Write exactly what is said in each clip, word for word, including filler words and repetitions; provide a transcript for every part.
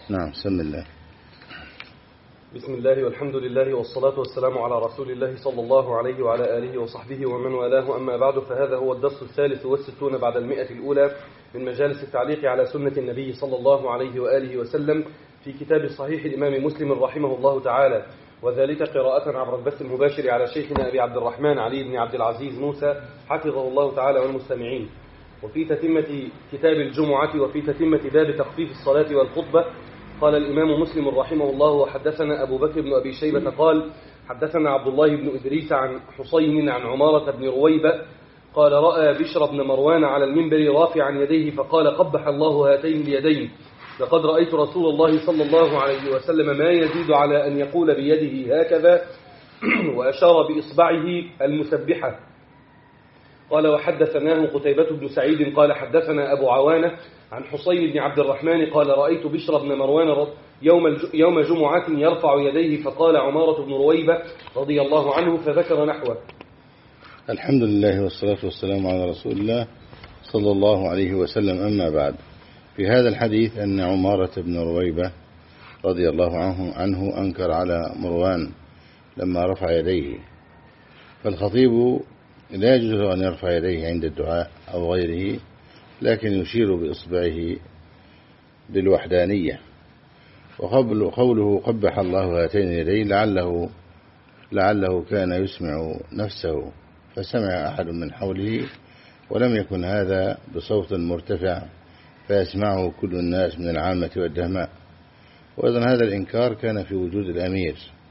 نعم. بسم الله. بسم الله والحمد لله والصلاة والسلام على رسول الله صلى الله عليه وعلى آله وصحبه ومن والاه، أما بعد، فهذا هو الدرس الثالث والستون بعد المئة الأولى من مجالس التعليق على سنة النبي صلى الله عليه وآله وسلم في كتاب صحيح الإمام مسلم رحمه الله تعالى، وذلك قراءة عبر البث المباشر على شيخنا أبي عبد الرحمن علي بن عبد العزيز موسى حفظه الله تعالى والمستمعين. وفي تتمة كتاب الجمعة وفي تتمة باب تخفيف الصلاة والخطبة قال الإمام مسلم رحمه الله: وحدثنا أبو بكر بن أبي شيبة قال حدثنا عبد الله بن إدريس عن حسين عن عمارة بن رويبة قال رأى بشر بن مروان على المنبر رافعا يديه فقال: قبح الله هاتين اليدين، لقد رأيت رسول الله صلى الله عليه وسلم ما يزيد على أن يقول بيده هكذا، وأشار بإصبعه المسبحة. قال: وحدثناه قتيبة بن سعيد قال حدثنا أبو عوانة عن حسين بن عبد الرحمن قال رأيت بشر بن مروان يوم يوم جمعة يرفع يديه فقال عمارة بن رويبة رضي الله عنه، فذكر نحوه. الحمد لله والصلاة والسلام على رسول الله صلى الله عليه وسلم. أما بعد، في هذا الحديث أن عمارة بن رويبة رضي الله عنه, عنه أنكر على مروان لما رفع يديه، فالخطيب لا يجوز أن يرفع يديه عند الدعاء أو غيره، لكن يشير بإصبعه بالوحدانية. وقوله قبح الله هاتين اليدين لعله, لعله كان يسمع نفسه فسمع أحد من حوله، ولم يكن هذا بصوت مرتفع فيسمعه كل الناس من العامة والدهماء. وأيضا هذا الإنكار كان في وجود الأمير،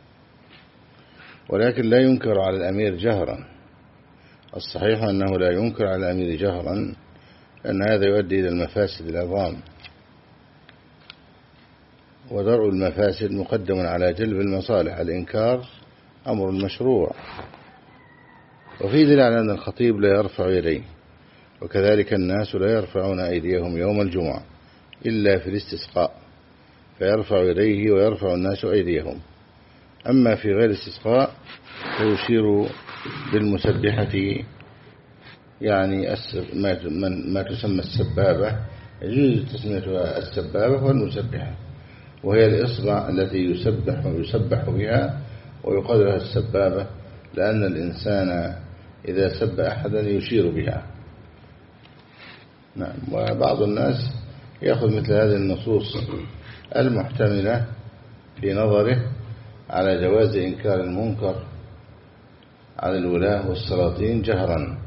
ولكن لا ينكر على الأمير جهرا. الصحيح أنه لا ينكر على الأمير جهرا، أن هذا يؤدي إلى المفاسد العظام، ودرء المفاسد مقدم على جلب المصالح. الإنكار أمر مشروع. وفي دليل على أن الخطيب لا يرفع يديه، وكذلك الناس لا يرفعون أيديهم يوم الجمعة إلا في الاستسقاء، فيرفع يديه ويرفع الناس أيديهم. أما في غير الاستسقاء فيشير بالمسبحة، يعني ما تسمى السبابة، يجوز تسميتها السبابة والمسبحة، وهي الإصبع التي يسبح ويسبح بها، ويقال السبابة لأن الإنسان إذا سب أحدا يشير بها. نعم. وبعض الناس يأخذ مثل هذه النصوص المحتملة في نظره على جواز إنكار المنكر على الولاة والسلاطين جهرا،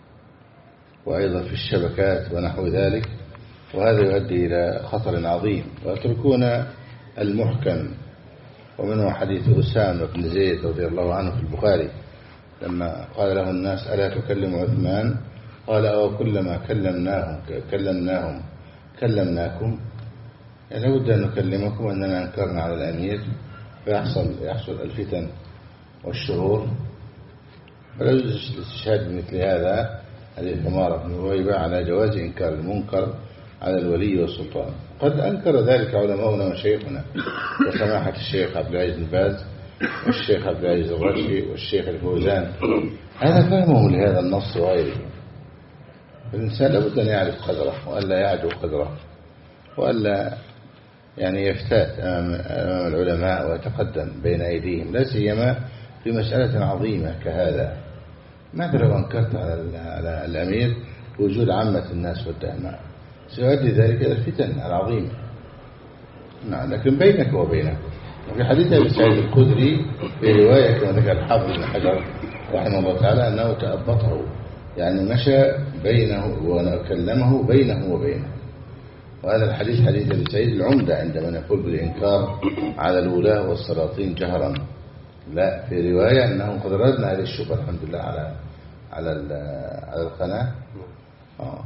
وأيضا في الشبكات ونحو ذلك، وهذا يؤدي إلى خطر عظيم. ويتركون المحكم، ومنه حديث أسامة بن زيد رضي الله عنه في البخاري لما قال له الناس: ألا تكلم عثمان؟ قال: أو كلما كلمناهم كلمناهم كلمناكم؟ يعني لابد أن نكلمكم أننا أنكرنا على الأمير فيحصل يحصل الفتن والشرور. فلا يجوز الاستشهاد بمثل هذا حديث عمارة بن رويبة على جواز إنكار المنكر على الولي والسلطان. قد أنكر ذلك علماؤنا وشيخنا وسماحة الشيخ عبد العزيز بن باز والشيخ عبد العزيز الرشي والشيخ الفوزان، هذا فهمهم لهذا النص وغيره. الإنسان لابد أن يعرف قدره، وألا يعدو قدره، وألا يعني يفتات أمام العلماء ويتقدم بين أيديهم، لا سيما في مسألة عظيمة كهذا. ماذا لو أنكرت على الأمير وجود عامة الناس والدهماء؟ سيؤدي ذلك إلى الفتن العظيمة. نعم. لكن بينك وبينك. وفي حديث أبي سعيد الخدري في رواية كما ذكر الحافظ بن حجر رحمه الله تعالى أنه تأبطه، يعني مشى بينه وكلمه بينه وبينه. وهذا الحديث حديث أبي سعيد العمدة عندما نقول بالإنكار على الولاة والسلاطين جهرا. لا، في رواية أنه قد ردنا هذه الشبهة الحمد لله على على على القناة. آه.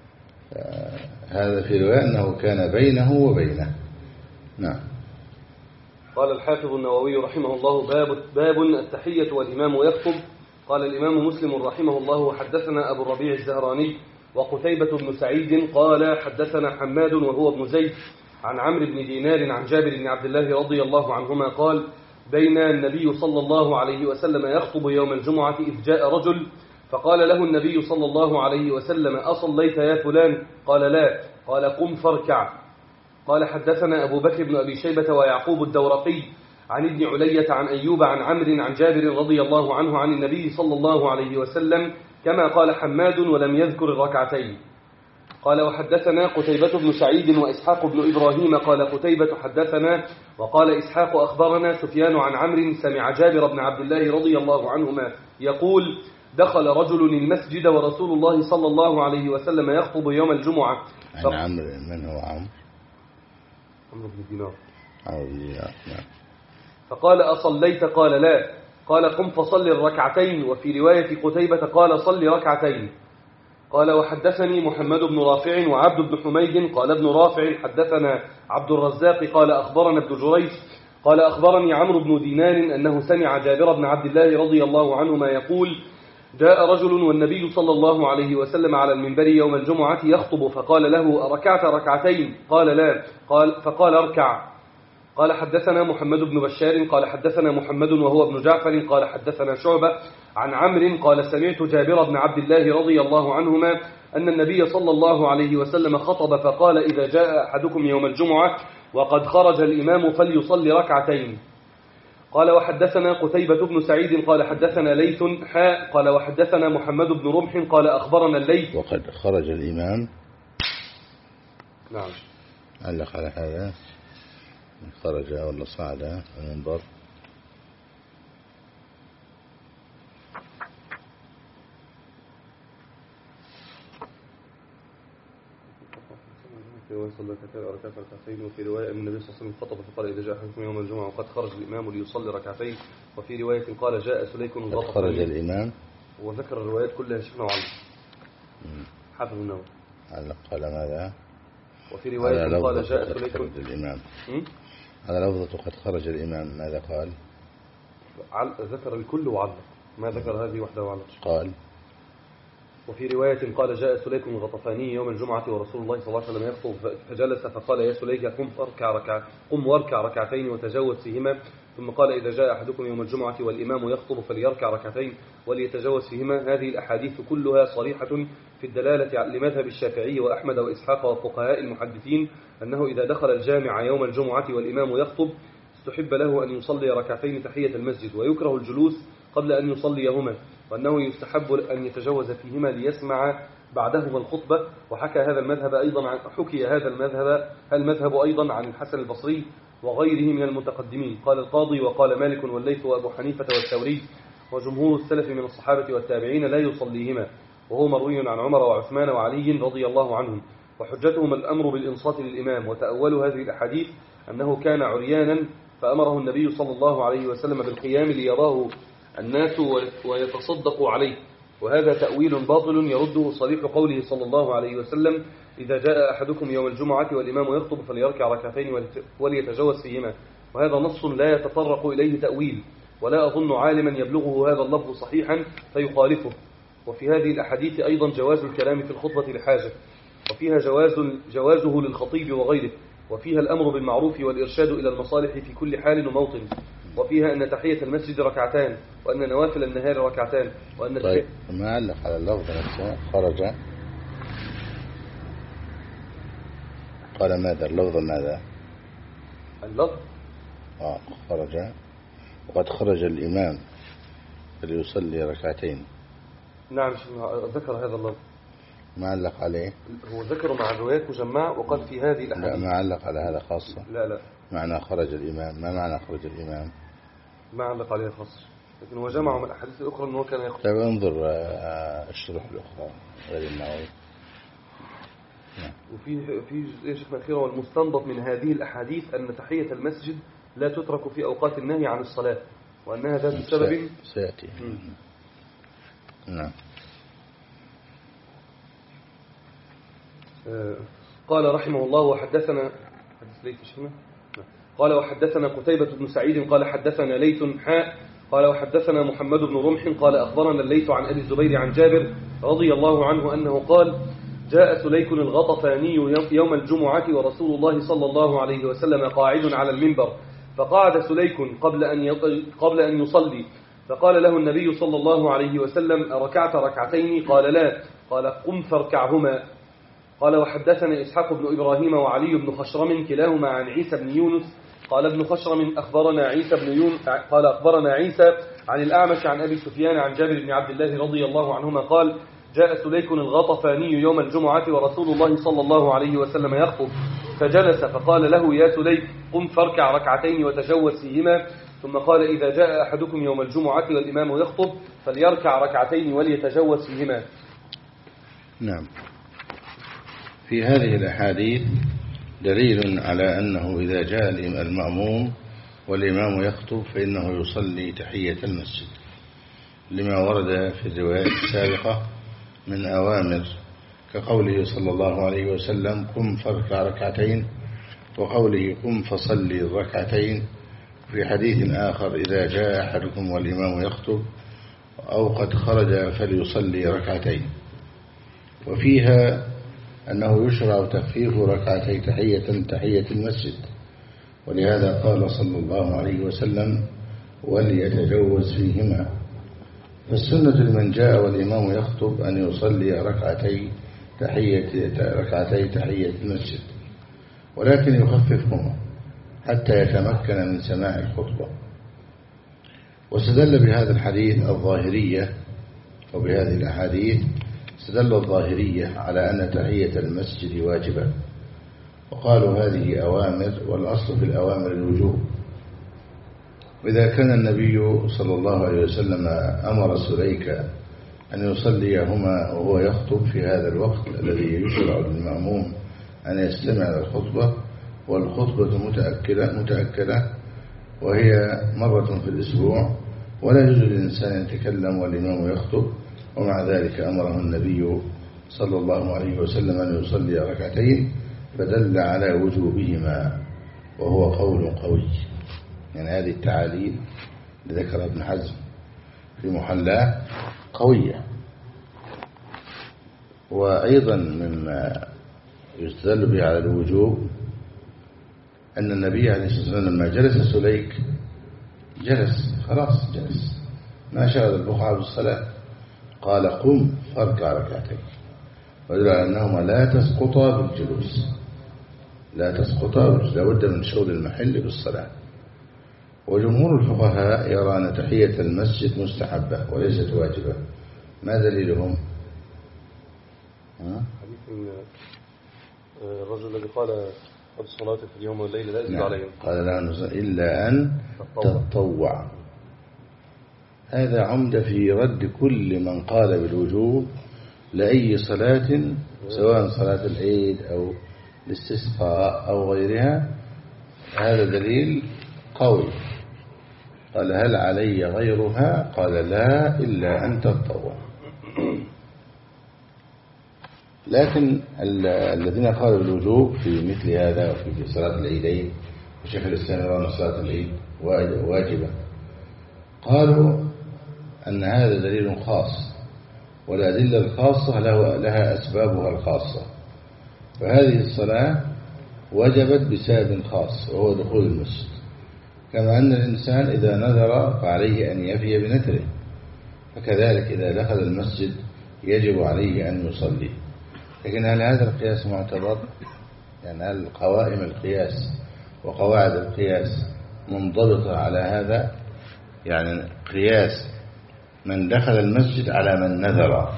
هذا في رواية أنه كان بينه وبينه. نعم. قال الحافظ النووي رحمه الله: باب باب التحية والإمام يخطب. قال الإمام مسلم رحمه الله: وحدثنا أبو الربيع الزهراني وقتيبة بن سعيد قال حدثنا حماد وهو ابن زيد عن عمرو بن دينار عن جابر بن عبد الله رضي الله عنهما قال: بين النبي صلى الله عليه وسلم يخطب يوم الجمعة إذ جاء رجل فقال له النبي صلى الله عليه وسلم: أصليت يا فلان؟ قال: لا. قال: قم فاركع. قال حدثنا أبو بكر بن أبي شيبة ويعقوب الدورقي عن ابن علية عن أيوب عن عمرو عن جابر رضي الله عنه عن النبي صلى الله عليه وسلم كما قال حماد ولم يذكر الركعتين. قال وحدثنا قتيبة بن سعيد وإسحاق بن إبراهيم قال قتيبة حدثنا وقال إسحاق أخبرنا سفيان عن عمرو سمع جابر بن عبد الله رضي الله عنهما يقول دخل رجل المسجد ورسول الله صلى الله عليه وسلم يخطب يوم الجمعة. عن عمرو من هو عمرو؟ عمرو بن دينار. عمرو بن دينار. فقال أصليت؟ قال لا. قال قم فصل الركعتين. وفي رواية قتيبة قال صل ركعتين. قال وحدثني محمد بن رافع وعبد بن حميد قال ابن رافع حدثنا عبد الرزاق قال أخبرنا ابن جريج قال أخبرني عمرو بن دينار أنه سمع جابر بن عبد الله رضي الله عنهما يقول جاء رجل والنبي صلى الله عليه وسلم على المنبر يوم الجمعة يخطب فقال له أركعت ركعتين؟ قال لا. قال فقال اركع. قال حدثنا محمد بن بشار قال حدثنا محمد وهو ابن جعفر قال حدثنا شعبة عن عمرو قال سمعت جابر بن عبد الله رضي الله عنهما أن النبي صلى الله عليه وسلم خطب فقال إذا جاء أحدكم يوم الجمعة وقد خرج الإمام فليصلي ركعتين. قال وحدثنا قتيبة بن سعيد قال حدثنا ليث حاء قال وحدثنا محمد بن رمح قال أخبرنا الليث. وقد خرج الإمام. نعم. علق على هذا خرج ولا صعد المنبر. وفي رواية أن النبي صلى الله عليه وسلم خطب فقال إذا جاء أحدكم يوم الجمعة وقد خرج الإمام ليصلي ركعتين. وفي رواية قال جاء سليك الغطفاني خرج الإمام وذكر الروايات كلها شفنا وعلم حافظ النووي علق قال ماذا؟ وفي رواية قال جاء سليك الإمام على لفظة قد خرج الإمام ماذا قال؟ ذكر الكل وعلق ما ذكر هذه وحده وعلق. قال وفي رواية قال جاء سليك الغطفاني يوم الجمعة ورسول الله صلى الله عليه وسلم يخطب فجلس فقال يا سليك قم واركع ركع قم واركع ركعتين وتجاوز فيهما. ثم قال إذا جاء أحدكم يوم الجمعة والإمام يخطب فليركع ركعتين وليتجاوز فيهما. هذه الأحاديث كلها صريحة في الدلالة لمذهب الشافعي وأحمد وإسحاق وفقهاء المحدثين أنه إذا دخل الجامع يوم الجمعة والإمام يخطب استحب له أن يصلي ركعتين تحية المسجد ويكره الجلوس قبل أن يصليهما وأنه يستحب أن يتجاوز فيهما ليسمع بعدهما الخطبة. وحكى هذا المذهب أيضا عن حكي هذا المذهب المذهب أيضا عن الحسن البصري وغيره من المتقدمين. قال القاضي وقال مالك والليث وأبو حنيفة والثوري وجمهور السلف من الصحابة والتابعين لا يصليهما وهو مروي عن عمر وعثمان وعلي رضي الله عنهم. وحجتهم الأمر بالإنصات للإمام. وتأولوا هذه الأحاديث أنه كان عريانا فأمره النبي صلى الله عليه وسلم بالقيام ليراه الناس ويتصدقوا عليه. وهذا تأويل باطل يرده صريح قوله صلى الله عليه وسلم إذا جاء أحدكم يوم الجمعة والإمام يخطب فليركع ركعتين وليتجاوز فيهما. وهذا نص لا يتطرق إليه تأويل ولا أظن عالما يبلغه هذا اللفظ صحيحا فيخالفه. وفي هذه الأحاديث أيضا جواز الكلام في الخطبة لحاجة وفيها جواز جوازه للخطيب وغيره. وفيها الأمر بالمعروف والإرشاد إلى المصالح في كل حال وموطن. وفيها أن تحية المسجد ركعتان وأن نوافل النهار ركعتان وأن طيب ما علق على اللفظ نفسه خرج قال ماذا اللفظ ماذا اللفظ آه خرج وقد خرج الإمام فليصلي ركعتين. نعم ذكر هذا اللفظ ما علق عليه هو ذكره مع الروايات مجمعة وقد في هذه الأحاديث لا ما علق على هذا خاصة. لا لا معنى خرج الإمام ما معنى خرج الإمام ما علق عليه خاصة لكن هو جمع من الأحاديث الأخرى أنه كان يخطب. طيب انظر الشروح الأخرى غير النووي. وفي في جزئية شيخنا أخيرة والمستنبط من هذه الأحاديث أن تحية المسجد لا تترك في أوقات النهي عن الصلاة وأنها ذات سبب سيأتي. نعم. قال رحمه الله وحدثنا حدث ليث شيخنا قال وحدثنا قتيبة بن سعيد قال حدثنا ليث حاء قال وحدثنا محمد بن رمح قال أخبرنا الليث عن أبي الزبير عن جابر رضي الله عنه أنه قال جاء سليك الغطفاني يوم الجمعة ورسول الله صلى الله عليه وسلم قاعد على المنبر فقعد سليك قبل أن قبل أن يصلي فقال له النبي صلى الله عليه وسلم أركعت ركعتين؟ قال لا. قال قم فاركعهما. قال وحدثنا إسحاق بن إبراهيم وعلي بن خشرم كلاهما عن عيسى بن يونس قال ابن خشرم أخبرنا عيسى بن يونس قال أخبرنا عيسى عن الأعمش عن أبي سفيان عن جابر بن عبد الله رضي الله عنهما قال جاء سليك الغطفاني يوم الجمعة ورسول الله صلى الله عليه وسلم يخطب فجلس فقال له يا سليك قم فاركع ركعتين وتجوز فيهما ثم قال إذا جاء أحدكم يوم الجمعة والإمام يخطب فليركع ركعتين وليتجوز فيهما. نعم. في هذه الأحاديث دليل على أنه إذا جاء المأموم والإمام يخطب فإنه يصلي تحية المسجد لما ورد في الروايات السابقة من أوامر كقوله صلى الله عليه وسلم قم فاركع ركعتين وقوله قم فصلي الركعتين في حديث آخر إذا جاء أحدكم والإمام يخطب أو قد خرج فليصلي ركعتين. وفيها أنه يشرع تخفيف ركعتي تحية تحية المسجد ولهذا قال صلى الله عليه وسلم وليتجوز فيهما. فالسنة لمن جاء والإمام يخطب أن يصلي ركعتي تحية ركعتي تحية المسجد ولكن يخففهما حتى يتمكن من سماع الخطبة. واستدل بهذا الحديث الظاهرية وبهذه الأحاديث استدل الظاهرية على أن تحية المسجد واجبة وقالوا هذه أوامر والأصل في الأوامر الوجوب. وإذا كان النبي صلى الله عليه وسلم أمر سليك أن يصليهما وهو يخطب في هذا الوقت الذي يشرع للمأموم أن يستمع للخطبة والخطبة متأكدة متأكدة وهي مرة في الأسبوع ولا يجوز للإنسان أن يتكلم والإمام يخطب ومع ذلك أمره النبي صلى الله عليه وسلم أن يصلي ركعتين فدل على وجوبهما وهو قول قوي. يعني هذه التعاليل ذكر ابن حزم في محلاه قوية. وأيضا مما يستدل به على الوجوب أن النبي عليه الصلاة والسلام لما جلس سليك جلس خلاص جلس ما شغل البقعة بالصلاة قال قم فاركع ركعتين ودل على أنهما لا تسقطا بالجلوس لا تسقطا لا بد من شغل المحل بالصلاة. وجمهور الفقهاء يرى أن تحية المسجد مستحبة وليست واجبة. ما دليلهم؟ حديث الرجل الذي قال قد الصلاة في اليوم والليل لا يزيد نعم. عليهم قال لا نزل إلا أن تتطوع. هذا عمد في رد كل من قال بالوجوب لأي صلاة سواء صلاة العيد أو الاستسقاء أو غيرها. هذا دليل قوي. قال هل علي غيرها؟ قال لا إلا أن تتطوع. لكن الذين قالوا بالوجوب في مثل هذا وفي صلاة العيدين وشيخ الإسلام يرى صلاة العيد واجبة قالوا أن هذا دليل خاص والأدلة الخاصة لها أسبابها الخاصة. فهذه الصلاة وجبت بسبب خاص وهو دخول المسجد كما أن الإنسان إذا نذر فعليه أن يفي بنذره فكذلك إذا دخل المسجد يجب عليه أن يصلي. لكن هل هذا القياس معتبر؟ يعني هل قوائم القياس وقواعد القياس منضبطة على هذا؟ يعني قياس من دخل المسجد على من نذر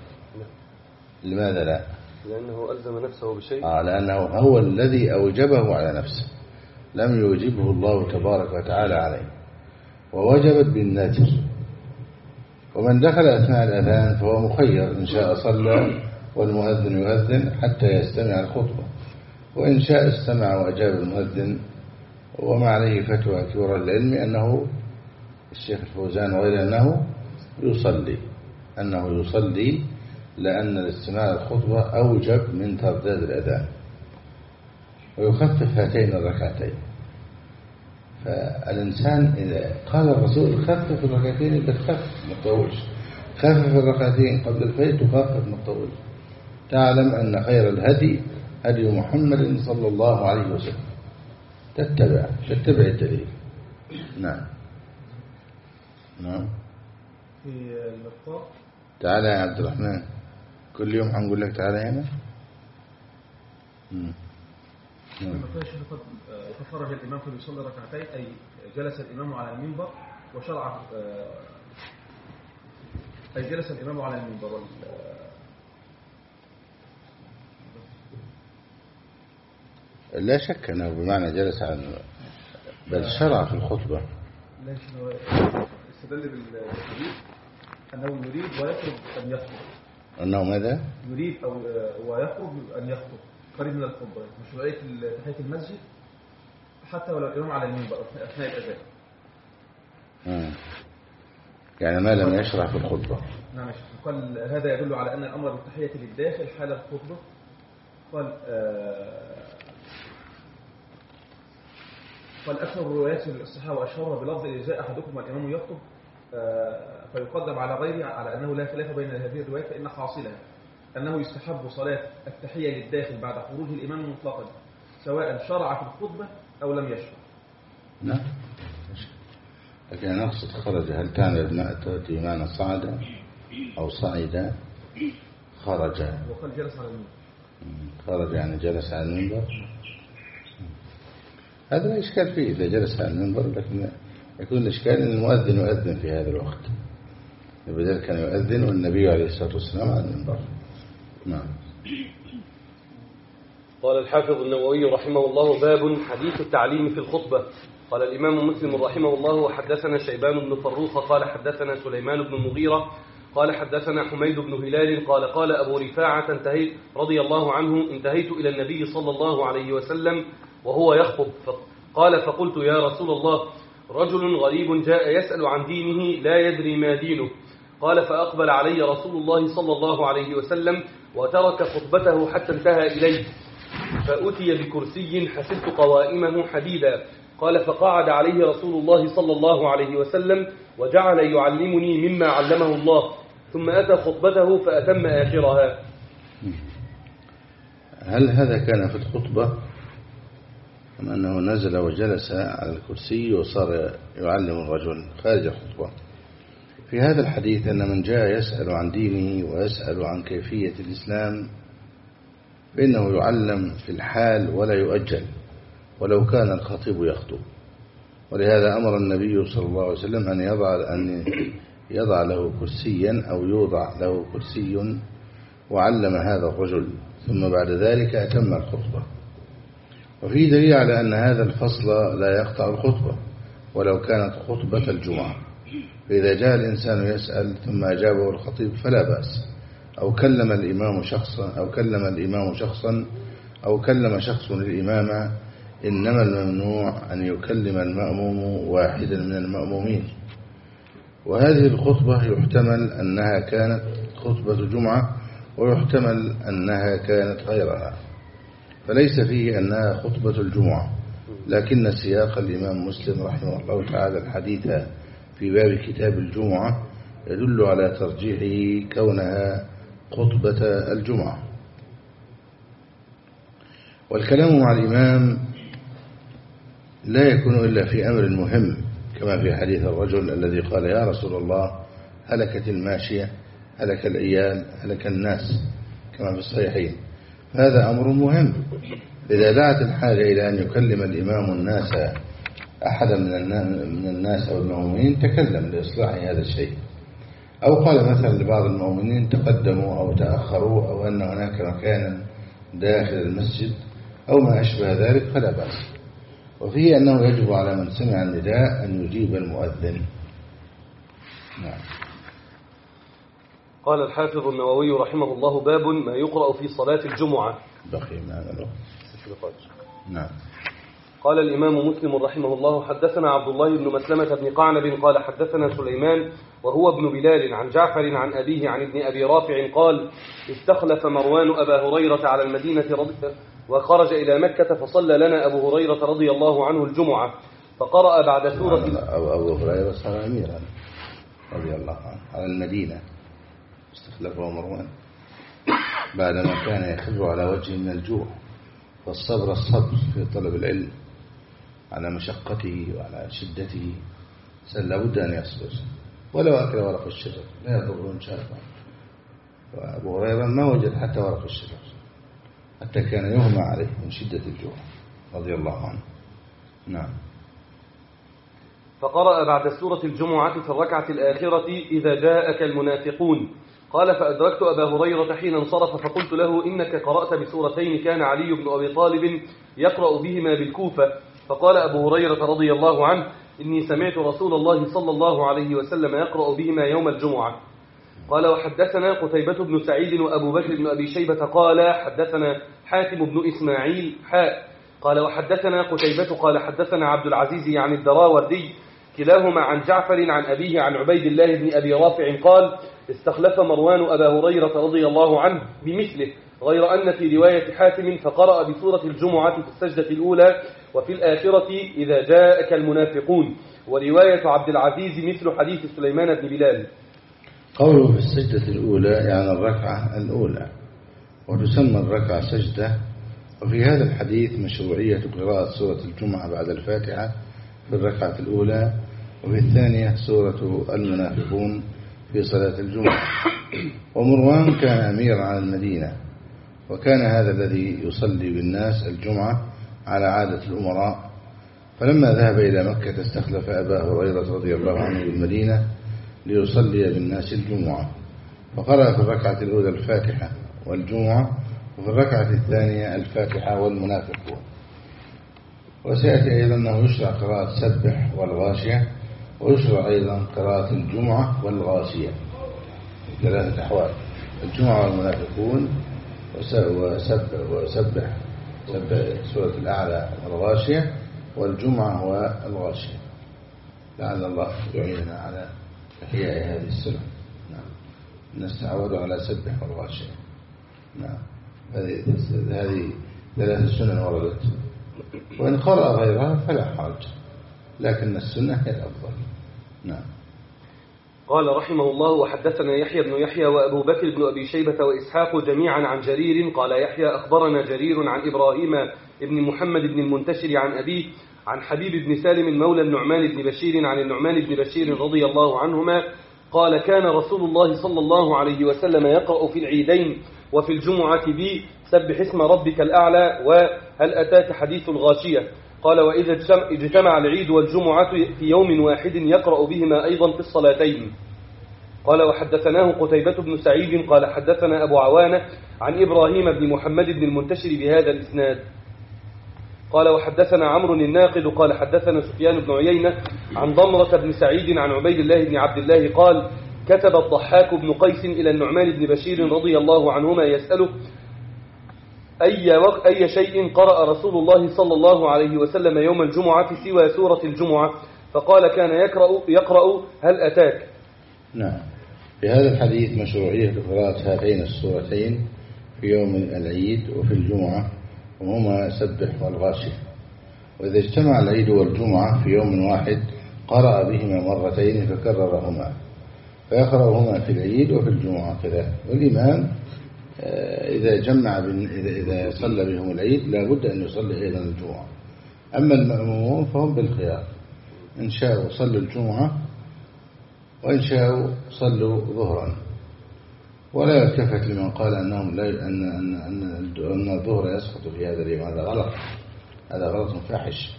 لماذا لا؟ لأنه ألزم نفسه بشيء آه لأنه هو الذي أوجبه على نفسه لم يوجبه الله تبارك وتعالى عليه ووجبت بالنذر. ومن دخل أثناء الأذان فهو مخير إن شاء صلى والمؤذن يؤذن حتى يستمع الخطبة وإن شاء استمع وأجاب المؤذن. وما عليه فتوى كبار العلم أنه الشيخ الفوزان وغيره أنه يصلي أنه يصلي لأن الاستماع الخطبة أوجب من ترداد الأذان ويخفف هاتين الركعتين. فالإنسان إذا قال الرسول خفف الركعتين يبقى تخفف ما تطولش. خفف الركعتين قبل الفجر تخفف ما تطولش. تعلم أن خير الهدي هدي محمد صلى الله عليه وسلم تتبع تتبع الدليل. نعم نعم. في اللقاء تعالى يا عبد الرحمن كل يوم هنقول لك تعالى هنا لما كان الشيخ تفرج الإمام فليصلي ركعتين أي جلس الإمام على المنبر وشرع أي جلس الإمام على المنبر. لا شك أنه بمعنى جلس على المنبر بل شرع في الخطبة. لا استدل بالحديث أنه يريد ويطلب أن يخطب. أنه ماذا؟ يريد أو ويطلب أن يخطب قريب من الخطبة مشروعية تحية المسجد حتى ولو الإمام على المنبر أثناء الأذان. آه. يعني ما لم يشرع في الخطبة. نعم. قال هذا يدل على أن الأمر بالتحية للداخل حال الخطبة. قال آه قال أكثر الروايات الصحابة وأشهرها بلفظ إذا جاء أحدكم والإمام يخطب آه فيقدم على غيره على أنه لا خلاف بين هذه الروايات فإن حاصلها أنه يستحب صلاة التحية للداخل بعد خروج الإمام مطلقا سواء شرع في الخطبة أو لم يشرع. نعم. لكن نقصد خرج هل كان تأتي بمعنى صعد أو صعد خرج وقال جلس على المنبر. خرج يعني جلس على المنبر. هذا لا إشكال فيه إذا جلس على المنبر لكن يكون الإشكال أن المؤذن يؤذن في هذا الوقت بدل كان يؤذن والنبي عليه الصلاة والسلام على المنبر. نعم. قال الحافظ النووي رحمه الله باب حديث التعليم في الخطبة. قال الإمام مسلم رحمه الله وحدثنا شيبان بن فروخ قال حدثنا سليمان بن المغيرة قال حدثنا حميد بن هلال قال قال أبو رفاعة انتهيت رضي الله عنه انتهيت إلى النبي صلى الله عليه وسلم وهو يخطب قال فقلت يا رسول الله رجل غريب جاء يسأل عن دينه لا يدري ما دينه قال فأقبل علي رسول الله صلى الله عليه وسلم وترك خطبته حتى انتهى إليه فأتي بكرسي حسبت قوائمه حديدا قال فقعد عليه رسول الله صلى الله عليه وسلم وجعل يعلمني مما علمه الله ثم أتى خطبته فأتم آخرها. هل هذا كان في الخطبة أم أنه نزل وجلس على الكرسي وصار يعلم الرجل خارج الخطبة؟ في هذا الحديث أن من جاء يسأل عن دينه ويسأل عن كيفية الإسلام فإنه يعلم في الحال ولا يؤجل ولو كان الخطيب يخطب. ولهذا أمر النبي صلى الله عليه وسلم أن يضع, أن يضع له كرسيا أو يوضع له كرسي وعلم هذا الرجل ثم بعد ذلك أتم الخطبة. وفي دليل على أن هذا الفصل لا يقطع الخطبة ولو كانت خطبة الجمعة. فإذا جاء الإنسان يسأل ثم أجابه الخطيب فلا بأس أو كلم الإمام شخصا أو كلم الإمام شخصا أو كلم شخص الإمام إنما الممنوع أن يكلم المأموم واحدا من المأمومين. وهذه الخطبة يحتمل أنها كانت خطبة جمعة ويحتمل أنها كانت غيرها فليس فيه أنها خطبة الجمعة لكن سياق الإمام مسلم رحمه الله تعالى الحديث في باب كتاب الجمعة يدل على ترجيحه كونها خطبة الجمعة. والكلام مع الإمام لا يكون إلا في أمر مهم كما في حديث الرجل الذي قال يا رسول الله هلكت الماشية هلك العيال هلك الناس كما في الصحيحين. هذا أمر مهم إذا دعت الحاجة إلى أن يكلم الإمام الناس أحدا من الناس أو المؤمنين تكلم لإصلاح هذا الشيء أو قال مثلا لبعض المؤمنين تقدموا أو تأخروا أو أن هناك مكانا داخل المسجد أو ما أشبه ذلك فلا بأس. وفيه أنه يجب على من سمع النداء أن يجيب المؤذن. نعم. قال الحافظ النووي رحمه الله باب ما يقرأ في صلاة الجمعة. بقي معنا له. نعم. قال الإمام مسلم رحمه الله حدثنا عبد الله بن مسلمة بن قعنب قال حدثنا سليمان وهو ابن بلال عن جعفر عن أبيه عن ابن أبي رافع قال استخلف مروان أبا هريرة على المدينة رضي وخرج إلى مكة فصلى لنا أبو هريرة رضي الله عنه الجمعة فقرأ بعد سورة أبو هريرة صار أميرا رضي الله عنه على المدينة استخلفه مروان بعدما كان يخر على وجه من الجوع فالصبر الصبر في طلب العلم على مشقته وعلى شدته لابد أن يصبر ولو أكل ورق الشجر لا يضر إن شاء الله. وأبو هريرة ما وجد حتى ورق الشجر حتى كان يغمى عليه من شدة الجوع رضي الله عنه. نعم. فقرأ بعد سورة الجمعة في الركعة الآخرة إذا جاءك المنافقون. قال فأدركت أبا هريرة حين انصرف فقلت له إنك قرأت بسورتين كان علي بن أبي طالب يقرأ بهما بالكوفة. فقال أبو هريرة رضي الله عنه إني سمعت رسول الله صلى الله عليه وسلم يقرأ بهما يوم الجمعة. قال وحدثنا قتيبة بن سعيد وأبو بكر بن أبي شيبة قال حدثنا حاتم بن إسماعيل حاء قال وحدثنا قتيبة قال حدثنا عبد العزيز عن الدراوردي كلاهما عن جعفر عن أبيه عن عبيد الله بن أبي رافع قال استخلف مروان أبا هريرة رضي الله عنه بمثله غير أن في رواية حاتم فقرأ بسورة الجمعة في السجدة الأولى وفي الآخرة إذا جاءك المنافقون، ورواية عبد العزيز مثل حديث سليمان بن بلال. قوله في السجدة الأولى يعني الركعة الأولى، وتسمى الركعة سجدة. وفي هذا الحديث مشروعية قراءة سورة الجمعة بعد الفاتحة في الركعة الأولى، وفي الثانية سورة المنافقون في صلاة الجمعة. ومروان كان أميرا على المدينة، وكان هذا الذي يصلي بالناس الجمعة على عادة الأمراء. فلما ذهب إلى مكة استخلف أبا هريرة رضي الله عنه بالمدينة ليصلي بالناس الجمعة، فقرأ في الركعة الأولى الفاتحة والجمعة، وفي الركعة الثانية الفاتحة والمنافقون. وسيأتي أيضا أنه يشرع قراءة سبح والغاشية، ويشرع أيضا قراءة الجمعة والغاشية، ثلاثة أحوال: الجمعة والمنافقون، وسبح وسبح سبح سورة الأعلى والغاشية، والجمعة والغاشية. لعل الله يعيننا على إحياء هذه السنة. نعم، نستعود على سبح والغاشية. نعم، هذه هذه ثلاث سنن وردت، وإن قرأ غيرها فلا حرج، لكن السنة هي الأفضل. نعم. قال رحمه الله وحدثنا يحيى بن يحيى وأبو بكر بن أبي شيبة وإسحاق جميعا عن جرير قال يحيى أخبرنا جرير عن إبراهيم بن محمد بن المنتشر عن أبيه عن حبيب بن سالم مولى النعمان بن بشير عن النعمان بن بشير رضي الله عنهما قال كان رسول الله صلى الله عليه وسلم يقرأ في العيدين وفي الجمعة بي سبح اسم ربك الأعلى وهل أتاك حديث الغاشية. قال وإذا اجتمع العيد والجمعة في يوم واحد يقرأ بهما أيضا في الصلاتين. قال وحدثناه قتيبة بن سعيد قال حدثنا أبو عوانة عن إبراهيم بن محمد بن المنتشر بهذا الإسناد. قال وحدثنا عمرو الناقد قال حدثنا سفيان بن عيينة عن ضمرة بن سعيد عن عبيد الله بن عبد الله قال كتب الضحاك بن قيس إلى النعمان بن بشير رضي الله عنهما يسأله أي, أي شيء قرأ رسول الله صلى الله عليه وسلم يوم الجمعة سوى سورة الجمعة، فقال كان يقرأ, يقرأ هل أتاك. نعم. في هذا الحديث مشروعية قراءة هاتين السورتين في يوم العيد وفي الجمعة، وهما سبح والغاشية. وإذا اجتمع العيد والجمعة في يوم واحد قرأ بهما مرتين فكررهما، فيقرأهما في العيد وفي الجمعة كذا. والإمام إذا جمع إذا إذا صلى بهم العيد لا بد أن يصلي أيضا الجمعة. أما المأمومون فهم بالخيار، إن شاءوا صلوا الجمعة وإن شاءوا صلوا ظهرا، ولا يلتفت لمن قال أنهم لا أن أن أن أن الظهر يسقط في هذا اليوم. هذا غلط، هذا غلط فاحش.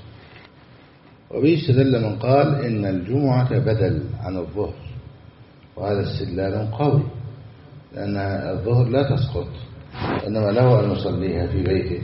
وبه استدل من قال إن الجمعة بدل عن الظهر، وهذا استدلال قوي، لأن الظهر لا تسقط، إنما له أن يصليها في بيته.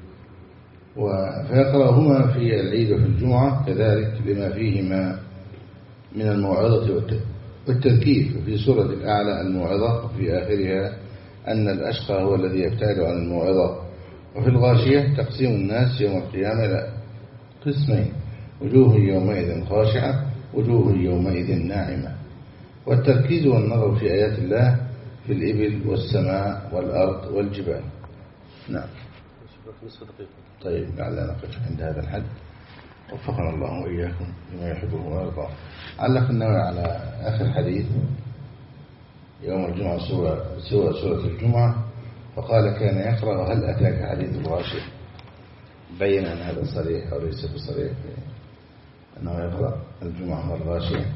فيقرأهما في العيد وفي الجمعة كذلك لما فيهما من الموعظة والتذكير. وفي سورة الأعلى الموعظة، وفي آخرها أن الأشقى هو الذي يبتعد عن الموعظة. وفي الغاشية تقسيم الناس يوم القيامة إلى قسمين: وجوه يومئذ خاشعة، وجوه يومئذ ناعمة. والتركيز والنظر في آيات الله في الإبل والسماء والأرض والجبال. نعم. طيب لعلنا نقف عند هذا الحد، وفقنا الله وإياكم لما يحبه ويرضاه. علق النووي على آخر حديث يوم الجمعة سوى سوى سورة الجمعة، فقال كان يقرأ هل أتاك حديث الغاشية، بين أن هذا صريح أو ليس بصريح أنه يقرأ الجمعة والغاشية.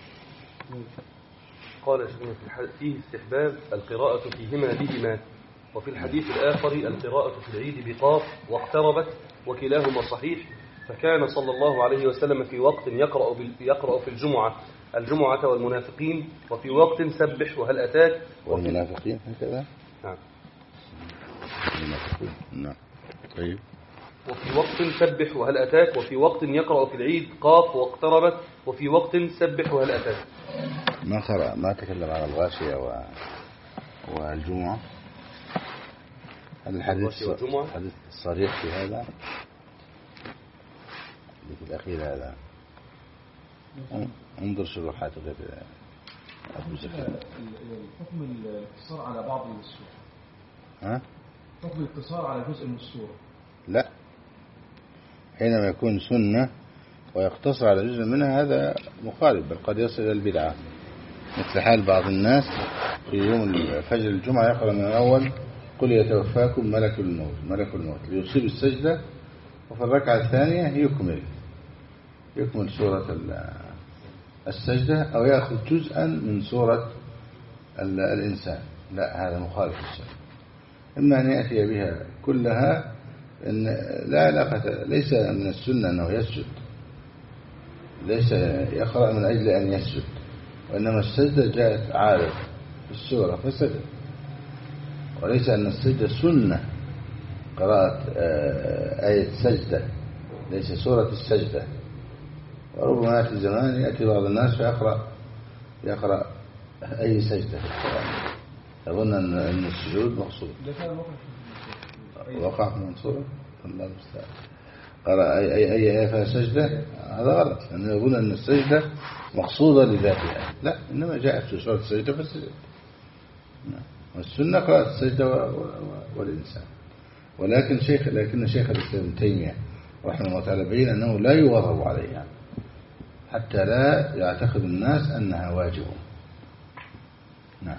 قال فيه استحباب القراءة فيهما بهما. وفي الحديث الآخر القراءة في العيد بقاف واقتربت وكلاهما صحيح، فكان صلى الله عليه وسلم في وقت يقرأ يقرأ في الجمعة الجمعة والمنافقين، وفي وقت سبح وهل أتاك والمنافقين هكذا. نعم. المنافقين نعم. طيب. وفي وقت سبح وهل أتاك، وفي وقت يقرأ في العيد قاف واقتربت، وفي وقت سبح وهل أتاك. ما قرأ ما تكلم عن الغاشية و... والجمعة. الحديث الحديث الصريح في هذا اللي في الأخير هذا انظر شروحاته غير أبو زكي. حكم الاقتصار على بعض السور. ها؟ حكم الاقتصار على جزء من السورة. لا، حينما يكون سنة ويقتصر على جزء منها هذا مخالف، بل قد يصل إلى البدعة، مثل حال بعض الناس في يوم فجر الجمعة يقرأ من الأول قل يتوفاكم ملك الموت ملك الموت ليصيب السجدة، وفي الركعة الثانية يكمل يكمل سورة السجدة أو يأخذ جزءا من سورة الإنسان. لا، هذا مخالف السنة. إما أن يأتي بها كلها، إن لا علاقة، ليس من السنة أنه يسجد، ليس يقرأ من أجل أن يسجد، وإنما السجدة جاءت عارض في السورة فسجد، وليس أن السجدة سنة قراءة آية سجدة، ليس سورة السجدة. وربما يأتي زمان يأتي بعض الناس فيقرأ يقرأ أي سجدة يظن أن السجود مقصود. وقع من سورة الله المستعان قرأ أي أي أي آية فيها سجدة، هذا غلط، لأنه يقول أن السجدة مقصودة لذاتها. لا، إنما جاءت في سورة السجدة فالسجد. والسنة قراءة السجدة والإنسان. ولكن شيخ لكن شيخ الإسلام ابن تيمية رحمه الله تعالى بين أنه لا يواظب عليها حتى لا يعتقد الناس أنها واجب. نعم.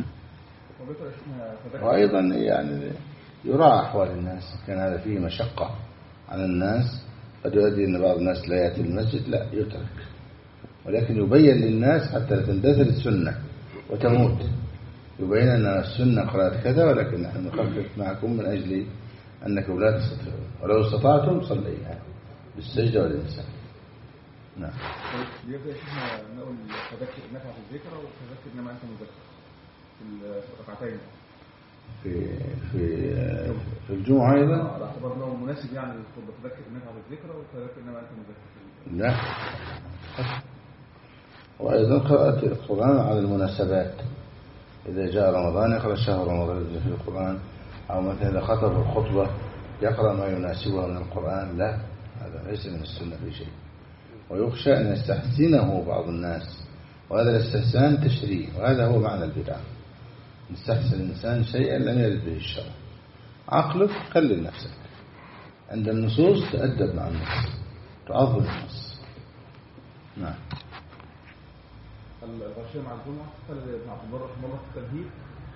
وأيضا يعني يراعى أحوال الناس، كان هذا فيه مشقة على الناس قد يؤدي أن بعض الناس لا يأتي المسجد، لا يترك، ولكن يبين للناس حتى لا تندثر السنة وتموت، يبين أن السنة قراءة كذا، ولكن نحن نخفف معكم من أجل أنكم لا تستطيعون، ولو استطعتم صلينا بالسجدة والإنسان. نعم. يبدأ شيخنا نقول تذكر نفع في الذكر وتذكر إنما أنت مذكر في الركعتين في في في الجمعة أيضا. على اعتبار أنه مناسب يعني للخطبة، تذكر نفع في الذكر وتذكر إنما أنت مذكر. لا. وأيضا قراءة القرآن على المناسبات، إذا جاء رمضان يقرأ شهر رمضان في القرآن، أو مثلا إذا خطب الخطبة يقرأ ما يناسبها من القرآن. لا، هذا ليس من السنة في شيء، ويخشى أن يستحسنه بعض الناس، وهذا الاستحسان تشريع، وهذا هو معنى البدعة. يستحسن الإنسان شيئا لم يرد به الشرع، عقلك قلل نفسك، عند النصوص تأدب مع النص، تعظم النص. نعم. الغاشية مع الجمعة قال ابن عبد البر رحمه الله في التمهيد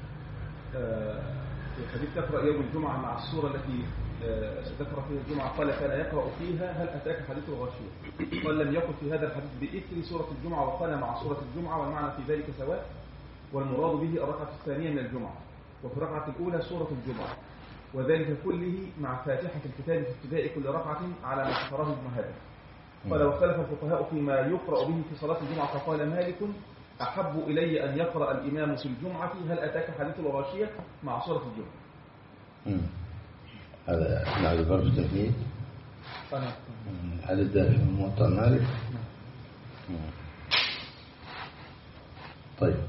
في الحديث تقرأ يوم الجمعة مع السورة التي ذكر فيها الجمعة، قال كان يقرأ فيها هل أتاك حديث الغاشية، قال لم يقل في هذا الحديث بإثر سورة الجمعة، وقال مع سورة الجمعة، والمعنى في ذلك سواء، والمراد به الركعة الثانية من الجمعة، وفي الركعة الأولى سورة الجمعة، وذلك كله مع فاتحة الكتاب في ابتداء كل ركعة على ما ذكره ابن هذا. قال واختلف الفقهاء فيما يقرأ به في صلاة الجمعة، فقال مالك أحب إلي أن يقرأ الإمام في الجمعة هل أتاك حديث الغاشية مع سورة الجمعة. هذا هذا ضرب التمهيد. هذا الدافع من موطأ مالك. طيب.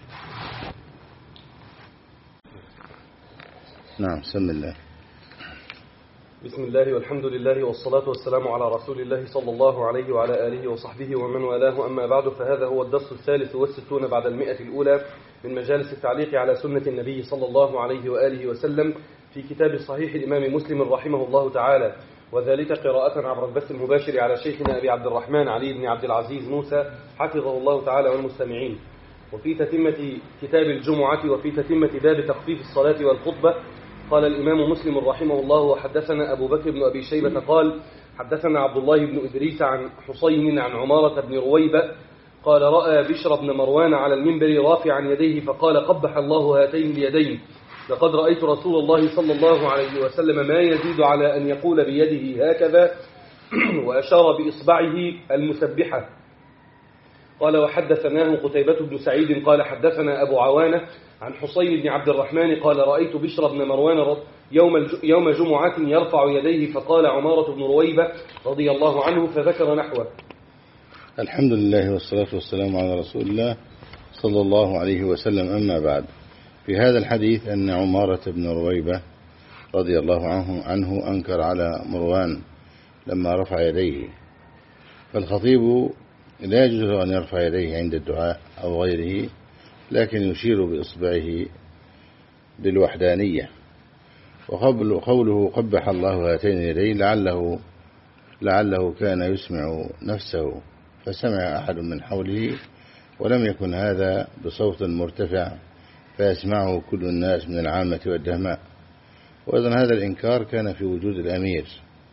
نعم. بسم الله. بسم الله والحمد لله والصلاة والسلام على رسول الله صلى الله عليه وعلى آله وصحبه ومن والاه، أما بعد، فهذا هو الدرس الثالث والستون بعد المئة الأولى من مجالس التعليق على سنة النبي صلى الله عليه وآله وسلم في كتاب صحيح الإمام مسلم رحمه الله تعالى، وذلك قراءة عبر البث المباشر على شيخنا أبي عبد الرحمن علي بن عبد العزيز موسى حفظه الله تعالى والمستمعين. وفي تتمة كتاب الجمعة وفي تتمة باب تخفيف الصلاة والخطبة قال الإمام مسلم رحمه الله: وحدثنا أبو بكر بن أبي شيبة قال حدثنا عبد الله بن إدريس عن حسين عن عمارة بن رويبة قال رأى بشر بن مروان على المنبر رافعا يديه فقال: قبح الله هاتين اليدين لقد رأيت رسول الله صلى الله عليه وسلم ما يزيد على أن يقول بيده هكذا وأشار بإصبعه المسبحة. قال وحدثناه قتيبة بن سعيد قال حدثنا أبو عوانة عن حسين بن عبد الرحمن قال رأيت بشر بن مروان يوم يوم جمعة يرفع يديه فقال عمارة بن رويبة رضي الله عنه فذكر نحوه. الحمد لله والصلاة والسلام على رسول الله صلى الله عليه وسلم. أما بعد، في هذا الحديث أن عمارة بن رويبة رضي الله عنه, عنه أنكر على مروان لما رفع يديه، فالخطيب لا يجوز أن يرفع يديه عند الدعاء أو غيره، لكن يشير بإصبعه بالوحدانية. وقوله قبح الله هاتين اليدين لعله, لعله كان يسمع نفسه فسمع أحد من حوله، ولم يكن هذا بصوت مرتفع فيسمعه كل الناس من العامة والدهماء. وأيضا هذا الإنكار كان في وجود الأمير،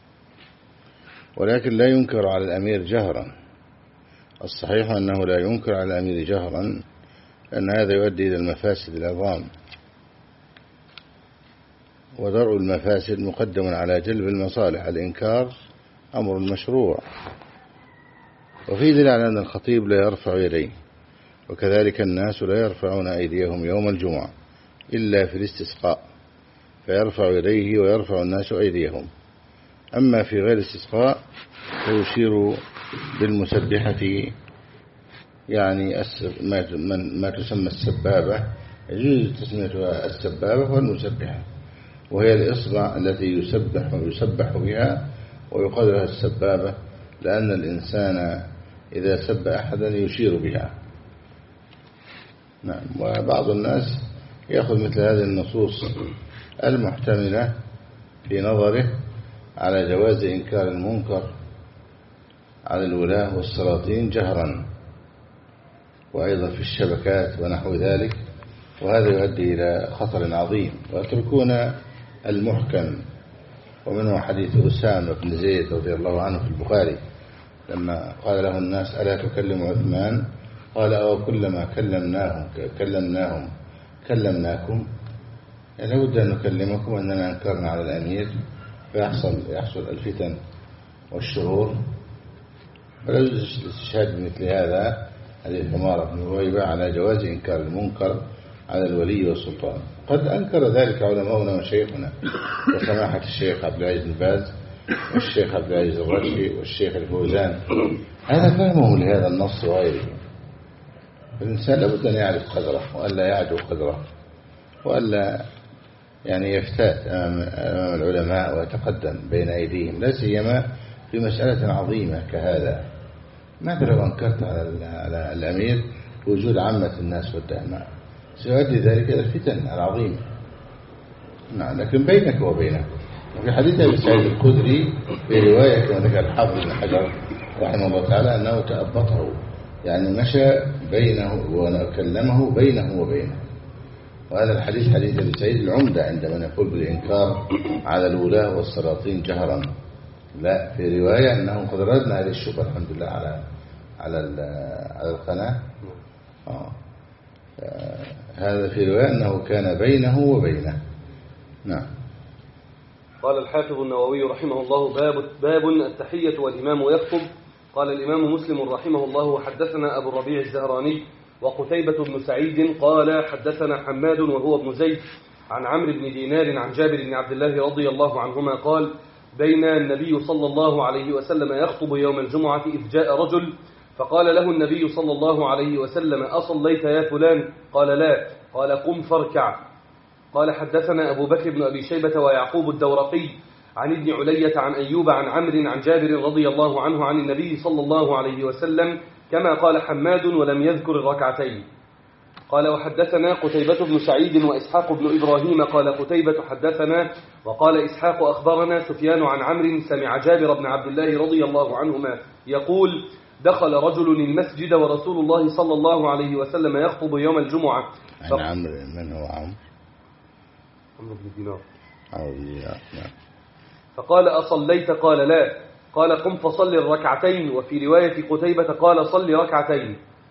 ولكن لا ينكر على الأمير جهرا. الصحيح أنه لا ينكر على الأمير جهرا، لأن هذا يؤدي إلى المفاسد العظام، ودرء المفاسد مقدم على جلب المصالح. الإنكار أمر مشروع. وفي دليل على أن الخطيب لا يرفع يديه، وكذلك الناس لا يرفعون أيديهم يوم الجمعة إلا في الاستسقاء، فيرفع يديه ويرفع الناس أيديهم. أما في غير الاستسقاء فيشير بالمسبحة، يعني ما تسمى السبابة، يجوز تسميتها السبابة والمسبحة، وهي الإصبع التي يسبح ويسبح بها، ويقال لها السبابة لأن الإنسان إذا سب أحدا يشير بها. نعم. وبعض الناس يأخذ مثل هذه النصوص المحتملة في نظره على جواز إنكار المنكر على الولاة والسلاطين جهرا، وأيضا في الشبكات ونحو ذلك، وهذا يؤدي إلى خطر عظيم. ويتركون المحكم، ومنه حديث أسامة بن زيد رضي الله عنه في البخاري لما قال له الناس ألا تكلم عثمان؟ قال أو كلما كلمناهم كلمناهم كلمناكم، يعني لابد أن نكلمكم أننا أنكرنا على الأمير فيحصل يحصل الفتن والشرور. فلا يجوز الاستشهاد بمثل هذا هذه عمارة بن رويبة على جواز إنكار المنكر على الولي والسلطان. قد أنكر ذلك علماؤنا وشيخنا كسماحة الشيخ عبد العزيز بن باز والشيخ عبد العزيز الرشي والشيخ الفوزان، هذا فهمهم لهذا النص وغيره. الإنسان لابد أن يعرف قدره، وألا يعدو قدره، وألا يعني يفتات أمام العلماء ويتقدم بين أيديهم، لا سيما في مسألة عظيمة كهذا. ماذا لو أنكرت على الأمير وجود عامة الناس والدهماء؟ سيؤدي ذلك إلى الفتن العظيمة. نعم. لكن بينك وبينه. وفي حديث أبي سعيد الخدري في رواية كما ذكر الحافظ بن حجر رحمه الله تعالى أنه تأبطه، يعني مشى بينه وكلمه بينه وبينه. وهذا الحديث حديث أبي سعيد العمدة عندما نقول بالإنكار على الولاة والسلاطين جهرا. لا، في رواية أنه قد ردنا هذه الشبهة الحمد لله على على على القناة. آه. هذا في رواية أنه كان بينه وبينه. نعم. قال الحافظ النووي رحمه الله باب باب التحية والإمام يخطب. قال الإمام مسلم رحمه الله وحدثنا أبو الربيع الزهراني وقتيبة بن سعيد قال حدثنا حماد وهو ابن زيد عن عمرو بن دينار عن جابر بن عبد الله رضي الله عنهما قال بين النبي صلى الله عليه وسلم يخطب يوم الجمعة إذ جاء رجل فقال له النبي صلى الله عليه وسلم أصليت يا فلان؟ قال لا. قال قم فاركع. قال حدثنا أبو بكر بن أبي شيبة ويعقوب الدورقي عن ابن علية عن أيوب عن عمرو عن جابر رضي الله عنه عن النبي صلى الله عليه وسلم كما قال حماد ولم يذكر الركعتين. قال وحدثنا قتيبة بن سعيد وإسحاق بن إبراهيم قال قتيبة حدثنا وقال إسحاق أخبرنا سفيان عن عمرو سمع جابر بن عبد الله رضي الله عنهما يقول دخل رجل المسجد ورسول الله صلى الله عليه وسلم يخطب يوم الجمعة. عن عمرو من هو عمرو؟ عمرو بن دينار. عمرو بن دينار. فقال أصليت؟ قال لا. قال قم فصل الركعتين. وفي رواية قتيبة قال صل ركعتين.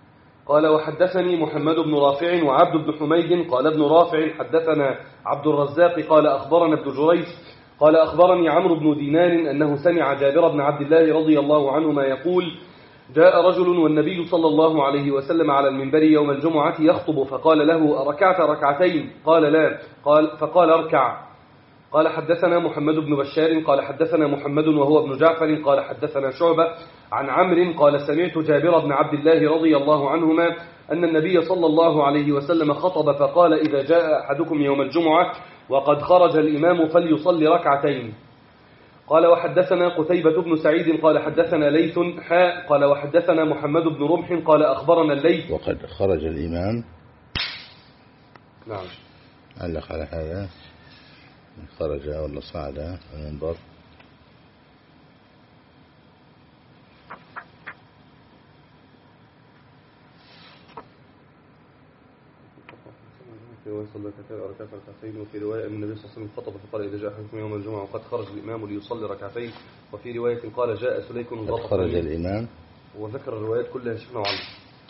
قال وحدثني محمد بن رافع وعبد بن حميد قال ابن رافع حدثنا عبد الرزاق قال أخبرنا ابن جريج قال أخبرني عمرو بن دينار أنه سمع جابر بن عبد الله رضي الله عنهما يقول جاء رجل والنبي صلى الله عليه وسلم على المنبر يوم الجمعة يخطب فقال له أركعت ركعتين؟ قال لا. قال فقال اركع. قال حدثنا محمد بن بشار قال حدثنا محمد وهو ابن جعفر قال حدثنا شعبة عن عمرو قال سمعت جابر بن عبد الله رضي الله عنهما أن النبي صلى الله عليه وسلم خطب فقال إذا جاء أحدكم يوم الجمعة وقد خرج الإمام فليصلي ركعتين. قال وحدثنا قتيبة بن سعيد قال حدثنا ليث حاء قال وحدثنا محمد بن رمح قال أخبرنا الليث. وقد خرج الإمام. نعم. علق على هذا خرج ولا صعد المنبر. في رواية صلى ركعتين ركعتين وفي رواية أن النبي صلى الله عليه وسلم خطب فقال إذا جاء أحدكم يوم الجمعة وقد خرج الإمام ليصلي ركعتين وفي رواية قال جاء سليك الغطفاني خرج الإمام وذكر الروايات كلها شيخنا وعلق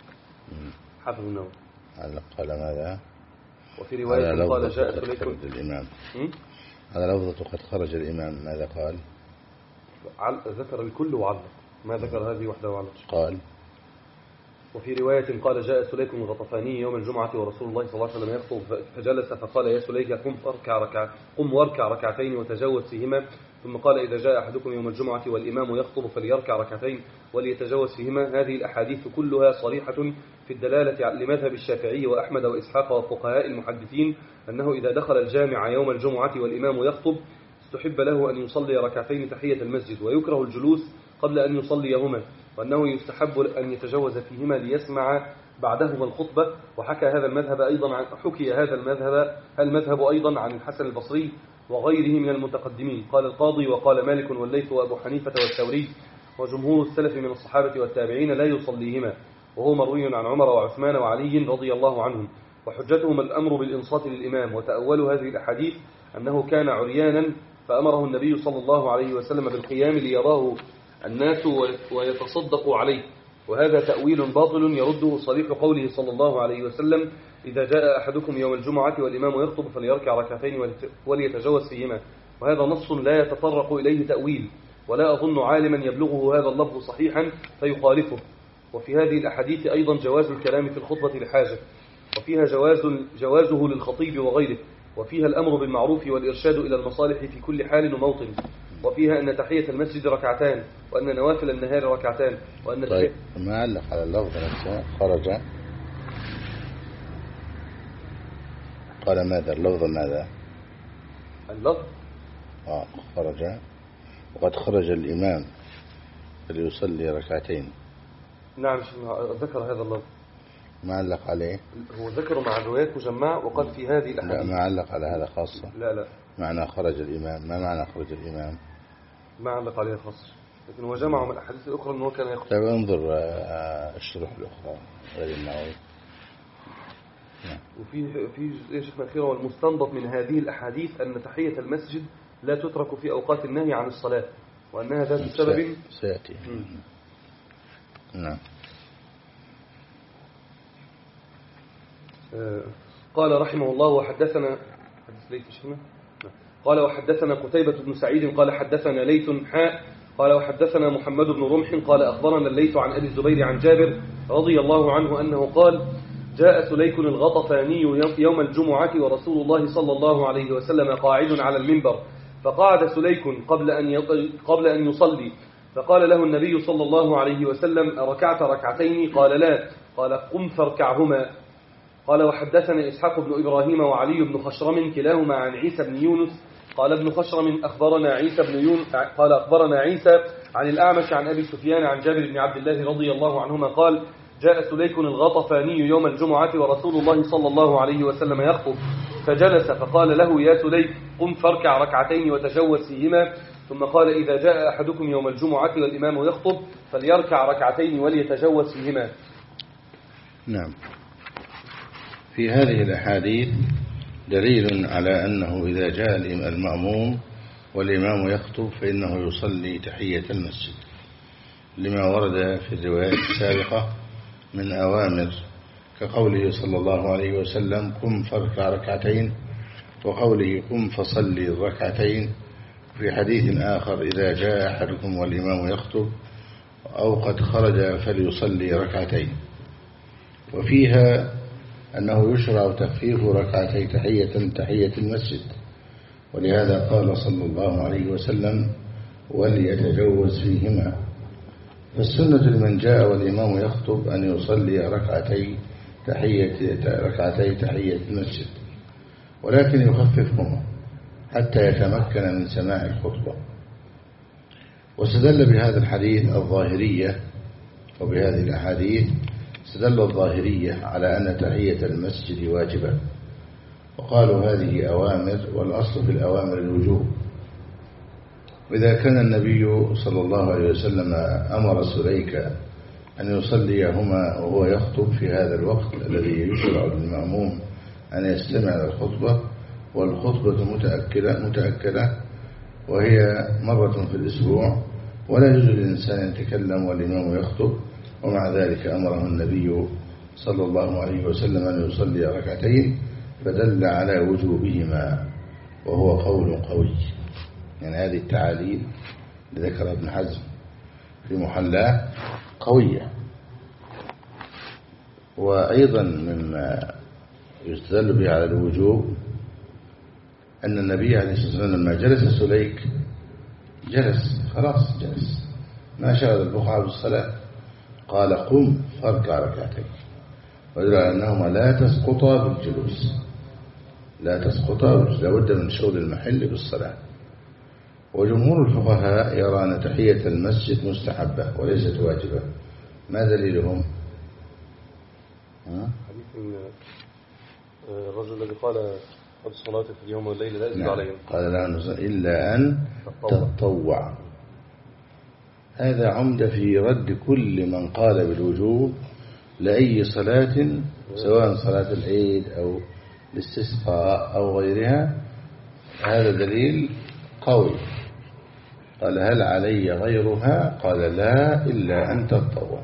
حافظ النووي علق على ماذا؟ وفي رواية قال جاء سليك الإمام هذا لفظة قد خرج الإمام ماذا قال؟ ذكر الكل وعلق ما ذكر هذه وحده وعلق. قال وفي رواية قال جاء سليك الغطفاني يوم الجمعة ورسول الله صلى الله عليه وسلم يخطب فجلس فقال يا سليك قم واركع ركع قم واركع ركعتين وتجوز فيهما ثم قال إذا جاء أحدكم يوم الجمعة والإمام يخطب فليركع ركعتين وليتجوز فيهما. هذه الأحاديث كلها صريحة في الدلالة لمذهب الشافعي وأحمد وإسحاق وفقهاء المحدثين أنه إذا دخل الجامع يوم الجمعة والإمام يخطب استحب له أن يصلي ركعتين تحية المسجد ويكره الجلوس قبل أن يصليهما وأنه يستحب أن يتجوز فيهما ليسمع بعدهما الخطبة. وحكى هذا المذهب أيضا عن حكي هذا المذهب المذهب أيضا عن الحسن البصري وغيره من المتقدمين. قال القاضي وقال مالك والليث وأبو حنيفة والثوري وجمهور السلف من الصحابة والتابعين لا يصليهما وهو مروي عن عمر وعثمان وعلي رضي الله عنهم. وحجتهم الأمر بالإنصات للإمام وتأولوا هذه الأحاديث أنه كان عريانا فأمره النبي صلى الله عليه وسلم بالقيام ليراه الناس ويتصدقوا عليه وهذا تأويل باطل يرده صريح قوله صلى الله عليه وسلم إذا جاء أحدكم يوم الجمعة والإمام يخطب فليركع ركعتين وليتجوز فيهما وهذا نص لا يتطرق إليه تأويل ولا أظن عالما يبلغه هذا اللفظ صحيحا فيخالفه. وفي هذه الأحاديث أيضا جواز الكلام في الخطبة لحاجة وفيها جواز جوازه للخطيب وغيره وفيها الأمر بالمعروف والإرشاد إلى المصالح في كل حال وموطن وفيها أن تحية المسجد ركعتان وأن نوافل النهار ركعتان وأن طيب ما علق على اللفظ نفسه خرج قال ماذا اللفظ ماذا اللفظ آه خرج وقد خرج الإمام فليصلي ركعتين. نعم ذكر هذا اللفظ ما علق عليه هو ذكره مع الروايات مجمعة وقد في هذه الأحاديث لا ما علق على هذا خاصة لا لا معنى خرج الإمام ما معنى خرج الإمام ما علق عليه خاص لكن هو جمع من الأحاديث الأخرى أنه كان يخطب. طيب انظر الشروح الأخرى غير النووي. وفي في جزئية شيخنا الأخيرة والمستنبط من هذه الأحاديث أن تحية المسجد لا تترك في أوقات النهي عن الصلاة وأنها ذات سبب سيأتي. نعم. قال رحمه الله وحدثنا حدث ليث شيخنا قال وحدثنا قتيبة بن سعيد قال حدثنا ليث حاء قال وحدثنا محمد بن رمح قال أخبرنا الليث عن أبي الزبير عن جابر رضي الله عنه أنه قال جاء سليك الغطفاني يوم الجمعة ورسول الله صلى الله عليه وسلم قاعد على المنبر فقعد سليك قبل أن قبل أن يصلي فقال له النبي صلى الله عليه وسلم أركعت ركعتين؟ قال لا. قال قم فاركعهما. قال وحدثنا إسحاق بن إبراهيم وعلي بن خشرم كلاهما عن عيسى بن يونس قال ابن خشرم أخبرنا عيسى بن يونس قال أخبرنا عيسى عن الأعمش عن أبي سفيان عن جابر بن عبد الله رضي الله عنهما قال جاء سليك الغطفاني يوم الجمعة ورسول الله صلى الله عليه وسلم يخطب فجلس فقال له يا سليك قم فاركع ركعتين وتجوز فيهما ثم قال إذا جاء أحدكم يوم الجمعة والإمام يخطب فليركع ركعتين وليتجوز فيهما. نعم. في هذه الأحاديث دليل على أنه إذا جاء المأموم والإمام يخطب فإنه يصلي تحية المسجد لما ورد في الروايات السابقة من أوامر كقوله صلى الله عليه وسلم قم فاركع ركعتين، وقوله قم فصلي الركعتين. في حديث آخر إذا جاء أحدكم والإمام يخطب أو قد خرج فليصلي ركعتين. وفيها أنه يشرع تخفيف ركعتي تحية تحية المسجد، ولهذا قال صلى الله عليه وسلم وليتجوز فيهما. فالسنة لمن جاء والإمام يخطب أن يصلي ركعتي تحية ركعتي تحية المسجد، ولكن يخففهما حتى يتمكن من سماع الخطبة. واستدل بهذا الحديث الظاهرية، وبهذه الأحاديث استدل الظاهرية على أن تحية المسجد واجبة، وقالوا هذه أوامر، والأصل في الأوامر الوجوب. وإذا كان النبي صلى الله عليه وسلم أمر سليك أن يصليهما وهو يخطب في هذا الوقت الذي يشرع للمأموم أن يستمع للخطبة، والخطبة متأكدة متأكدة وهي مرة في الأسبوع، ولا يجوز للإنسان أن يتكلم والإمام يخطب، ومع ذلك أمره النبي صلى الله عليه وسلم أن يصلي ركعتين، فدل على وجوبهما، وهو قول قوي. يعني هذه التعاليل ذكر ابن حزم في محلاه قوية. وأيضا مما يستدل به على الوجوب أن النبي عليه الصلاة والسلام لما جلس سليك جلس خلاص جلس ما شغل البقعة بالصلاة، قال قم فاركع ركعتين، ويدل على أنهما لا تسقطا بالجلوس، لا تسقطا بالجلوس، لابد من شغل المحل بالصلاة. وجمهور الفقهاء يرى أن تحية المسجد مستحبة وليست واجبة. ما دليلهم؟ حديث الرجل الذي قال قد الصلاة في اليوم والليل لا يزيد نعم. عليهم، قال لا نزل إلا أن تتطوع. هذا عمدة في رد كل من قال بالوجوب لأي صلاة، سواء صلاة العيد أو الاستسقاء أو غيرها. هذا دليل قوي. قال هل علي غيرها؟ قال لا إلا أن تتطوع.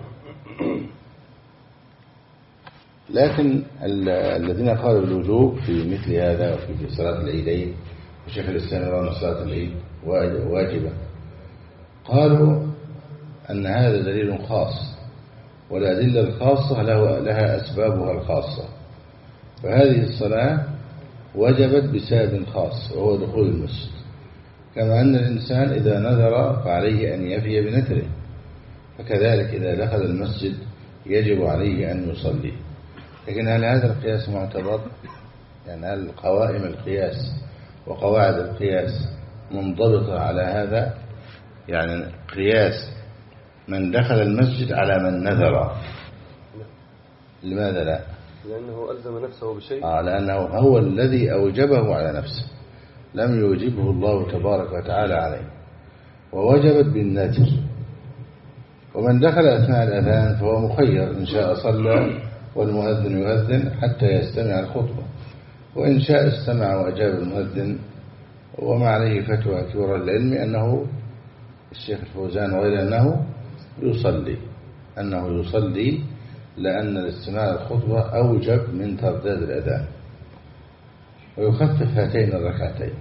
لكن الذين قالوا بالوجوب في مثل هذا وفي صلاة العيدين، وشيخ الإسلام يرى أن صلاة العيد واجبة، قالوا أن هذا دليل خاص، والأدلة الخاصة لها أسبابها الخاصة. فهذه الصلاة وجبت بسبب خاص وهو دخول المسجد، كما أن الإنسان إذا نذر فعليه أن يفي بنذره، فكذلك إذا دخل المسجد يجب عليه أن يصلي. لكن هل هذا القياس معتبر؟ يعني هل قوائم القياس وقواعد القياس منضبطة على هذا؟ يعني قياس من دخل المسجد على من نذر، لماذا لا؟ لأنه ألزم نفسه بشيء. آه لأنه هو الذي أوجبه على نفسه، لم يوجبه الله تبارك وتعالى عليه، ووجبت بالنذر. ومن دخل أثناء الأذان فهو مخير، إن شاء صلى والمؤذن يؤذن حتى يستمع الخطبة، وإن شاء استمع وأجاب المؤذن. وما عليه فتوى كبار العلم أنه الشيخ الفوزان وغيره أنه يصلي أنه يصلي لأن الاستماع الخطبة أوجب من ترداد الأذان، ويخفف هاتين الركعتين.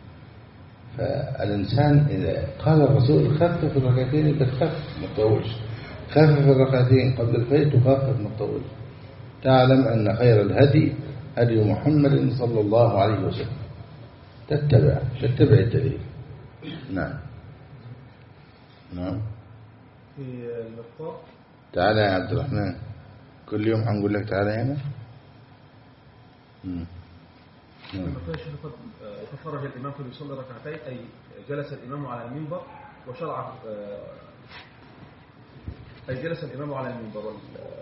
فالإنسان إذا قال الرسول خفف الركعتين بتخفف ما تطولش، خفف الركعتين قبل الفجر تخفف ما تطولش. تعلم أن خير الهدي هدي محمد صلى الله عليه وسلم، تتبع تتبع الدليل. نعم نعم. في المفطار تعالى يا عبد الرحمن، كل يوم هنقول لك تعالى هنا. تفرج الإمام فليصلي ركعتين، أي جلس الإمام على المنبر وشرع، أي جلس الإمام على المنبر وال...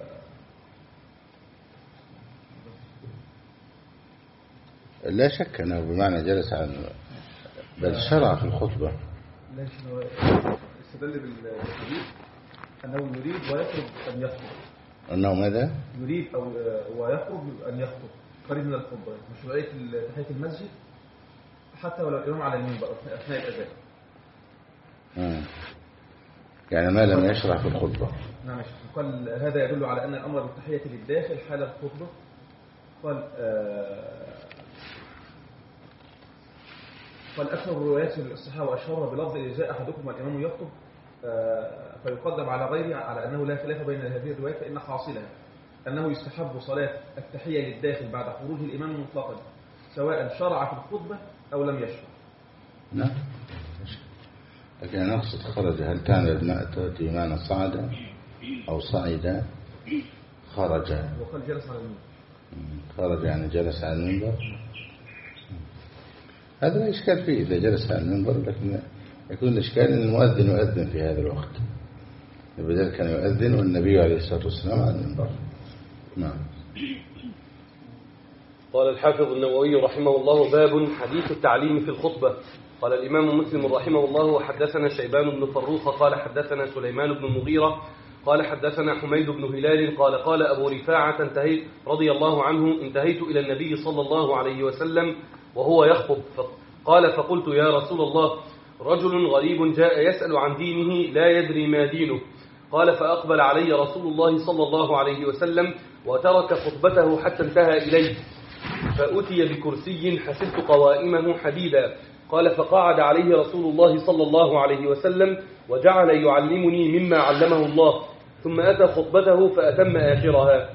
لا شك أنه بمعنى جلس على، بل شرع في الخطبة. لا استدل بالحديث أنه يريد ويخرج أن يخطب. أنه ماذا؟ يريد أو ويخرج أن يخطب قريب من الخطبة، مشروعية تحية المسجد حتى ولو الإمام على المنبر أثناء الأذان. آه. يعني ما لم يشرع في الخطبة. نعم يا شيخ. قال هذا يدل على أن الأمر بالتحية للداخل حال الخطبة. قال آه قال أكثر الروايات الصحيحة وأشهرها بلفظ إذا جاء أحدكم الإمام يخطب آه فيقدم على غيره على أنه لا خلاف بين هذه الروايات فإن حاصلها أنه يستحب صلاة التحية للداخل بعد خروج الإمام مطلقا سواء شرع في الخطبة أو لم يشرع. نعم. لكن أنا أقصد خرج، هل تعني تأتي معنى صعد أو صعد؟ خرج. وقال جلس على المنبر. خرج يعني جلس على المنبر. هذا لا إشكال فيه إذا جلس على المنبر، لكن يكون الإشكال أن المؤذن يؤذن في هذا الوقت. بدل كان يؤذن والنبي عليه الصلاة والسلام على المنبر. نعم. قال الحافظ النووي رحمه الله: باب حديث التعليم في الخطبة. قال الإمام مسلم رحمه الله: وحدثنا شيبان بن فروخ قال حدثنا سليمان بن المغيرة قال حدثنا حميد بن هلال قال قال أبو رفاعة انتهيت رضي الله عنه انتهيت إلى النبي صلى الله عليه وسلم وهو يخطب، قال فقلت يا رسول الله رجل غريب جاء يسأل عن دينه لا يدري ما دينه، قال فأقبل علي رسول الله صلى الله عليه وسلم وترك خطبته حتى انتهى إليه، فأتي بكرسي حسبت قوائمه حديدا، قال فقعد عليه رسول الله صلى الله عليه وسلم وجعل يعلمني مما علمه الله، ثم أتى خطبته فأتم آخرها.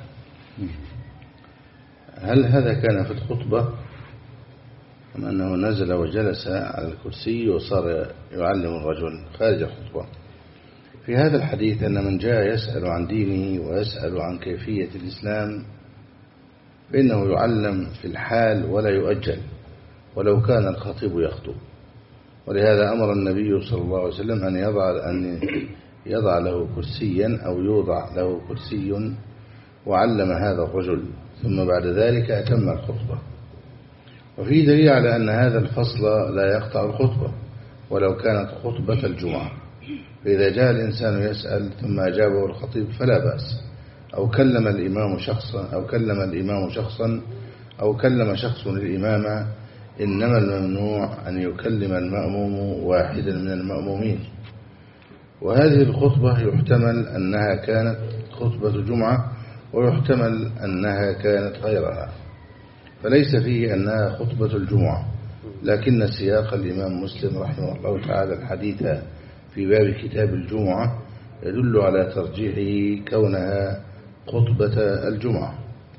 هل هذا كان في الخطبة أم أنه نزل وجلس على الكرسي وصار يعلم الرجل خارج الخطبة؟ في هذا الحديث أن من جاء يسأل عن دينه ويسأل عن كيفية الإسلام فإنه يعلم في الحال ولا يؤجل ولو كان الخطيب يخطب، ولهذا أمر النبي صلى الله عليه وسلم أن يضع, أن يضع له كرسيا أو يوضع له كرسي وعلم هذا الرجل، ثم بعد ذلك أتم الخطبة. وفي دليل على أن هذا الفصل لا يقطع الخطبة ولو كانت خطبة الجمعة، فإذا جاء الإنسان يسأل ثم أجابه الخطيب فلا بأس، أو كلم الإمام شخصا أو كلم الإمام شخصا أو كلم شخص الإمام، إنما الممنوع أن يكلم المأموم واحدا من المأمومين. وهذه الخطبة يحتمل أنها كانت خطبة جمعة ويحتمل أنها كانت غيرها، فليس فيه أنها خطبة الجمعة، لكن سياق الإمام مسلم رحمه الله تعالى الحديث في باب كتاب الجمعة يدل على ترجيحه كونها خطبة الجمعة.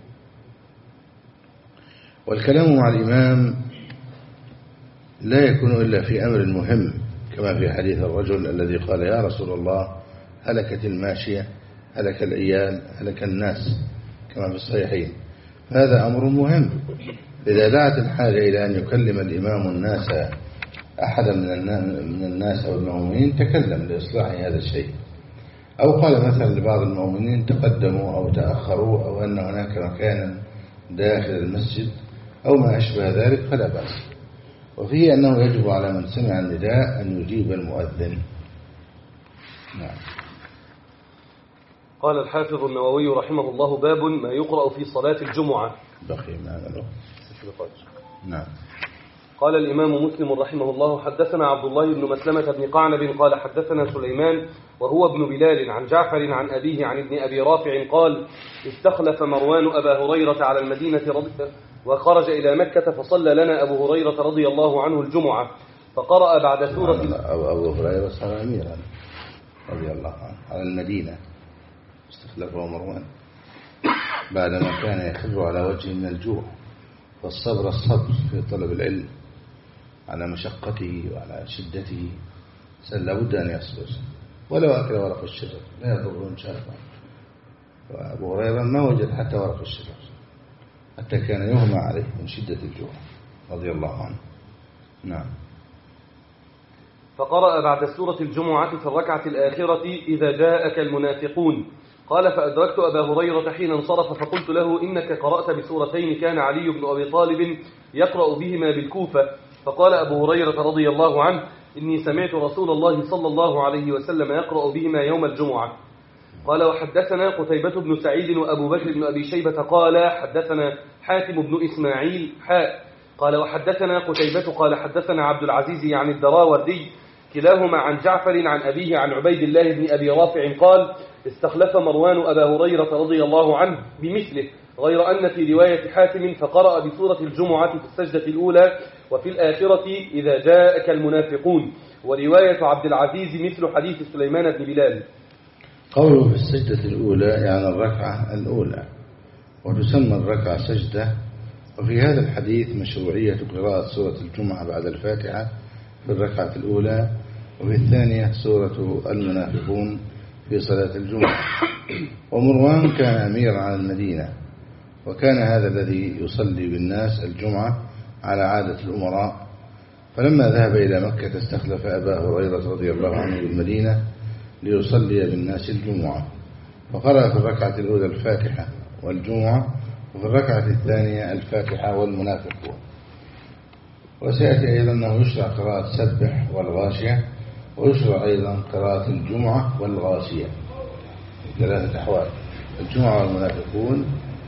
والكلام مع الإمام لا يكون إلا في أمر مهم، كما في حديث الرجل الذي قال يا رسول الله هلكت الماشية هلك العيال هلك الناس، كما في الصحيحين، هذا أمر مهم. إذا دعت الحاجة إلى أن يكلم الإمام الناس أحدا من الناس أو المؤمنين تكلم لإصلاح هذا الشيء، أو قال مثلا لبعض المؤمنين تقدموا أو تأخروا أو أن هناك مكانا داخل المسجد أو ما أشبه ذلك فلا بأس. وفيه أنه يجب على من سمع النداء أن يجيب المؤذن. نعم. قال الحافظ النووي رحمه الله: باب ما يقرأ في صلاة الجمعة. بقي معنا. نعم. قال الإمام مسلم رحمه الله: حدثنا عبد الله بن مسلمة بن قعنب قال حدثنا سليمان وهو ابن بلال عن جعفر عن أبيه عن ابن أبي رافع قال: استخلف مروان أبا هريرة على المدينة رضي وخرج إلى مكة فصلى لنا أبو هريرة رضي الله عنه الجمعة، فقرأ بعد سورة أبو هريرة صار أميرا رضي الله عنه على المدينة، استخلفه مروان بعدما كان يخر على وجهه من الجوع، والصبر الصبر في طلب العلم على مشقته وعلى شدته، لابد أن يصبر ولو أكل ورق الشجر لا يضر إن شاء الله. وأبو هريرة ما وجد حتى ورق الشجر، حتى كان يغمى عليه من شدة الجوع رضي الله عنه. نعم. فقرأ بعد سورة الجمعة في الركعة الآخرة إذا جاءك المنافقون، قال فأدركت أبا هريرة حين انصرف فقلت له: إنك قرأت بسورتين كان علي بن أبي طالب يقرأ بهما بالكوفة. فقال أبو هريرة رضي الله عنه: إني سمعت رسول الله صلى الله عليه وسلم يقرأ بهما يوم الجمعة. قال وحدثنا قتيبة بن سعيد وأبو بكر بن أبي شيبة قال حدثنا حاتم بن إسماعيل حاء قال وحدثنا قتيبة قال حدثنا عبد العزيز عن الدراوردي كلاهما عن جعفر عن أبيه عن عبيد الله بن أبي رافع قال استخلف مروان أبا هريرة رضي الله عنه بمثله، غير أن في رواية حاتم فقرأ بسورة الجمعة في السجدة الأولى وفي الآخرة إذا جاءك المنافقون، ورواية عبد العزيز مثل حديث سليمان بن بلال. قوله في السجدة الأولى يعني الركعة الأولى، وتسمى الركعة سجدة. وفي هذا الحديث مشروعية قراءة سورة الجمعة بعد الفاتحة في الركعة الأولى، وفي الثانية سورة المنافقون في صلاة الجمعة. ومروان كان أميرا على المدينة، وكان هذا الذي يصلي بالناس الجمعة على عادة الأمراء، فلما ذهب إلى مكة استخلف أبا هريرة رضي الله عنه بالمدينة ليصلي بالناس الجمعة، فقرأ في الركعة الأولى الفاتحة والجمعة، وفي الركعة الثانية الفاتحة والمنافقون. وسيأتي أيضا أنه يشرع قراءة سبح والغاشية، ويشرع أيضا قراءة الجمعة والغاشية، ثلاثة أحوال: الجمعة والمنافقون،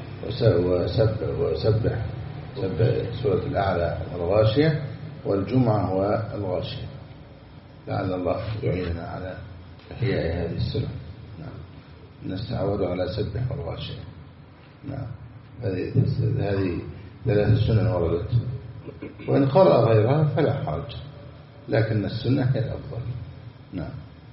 وسبح وسبح سبح سورة الأعلى والغاشية، والجمعة والغاشية. لعل الله يعيننا على إحياء هذه السنة. نعم، الناس تعودوا على سبح والغاشية. نعم، هذه هذه ثلاث سنن وردت، وإن قرأ غيرها فلا حرج، لكن السنة هي الأفضل. نعم.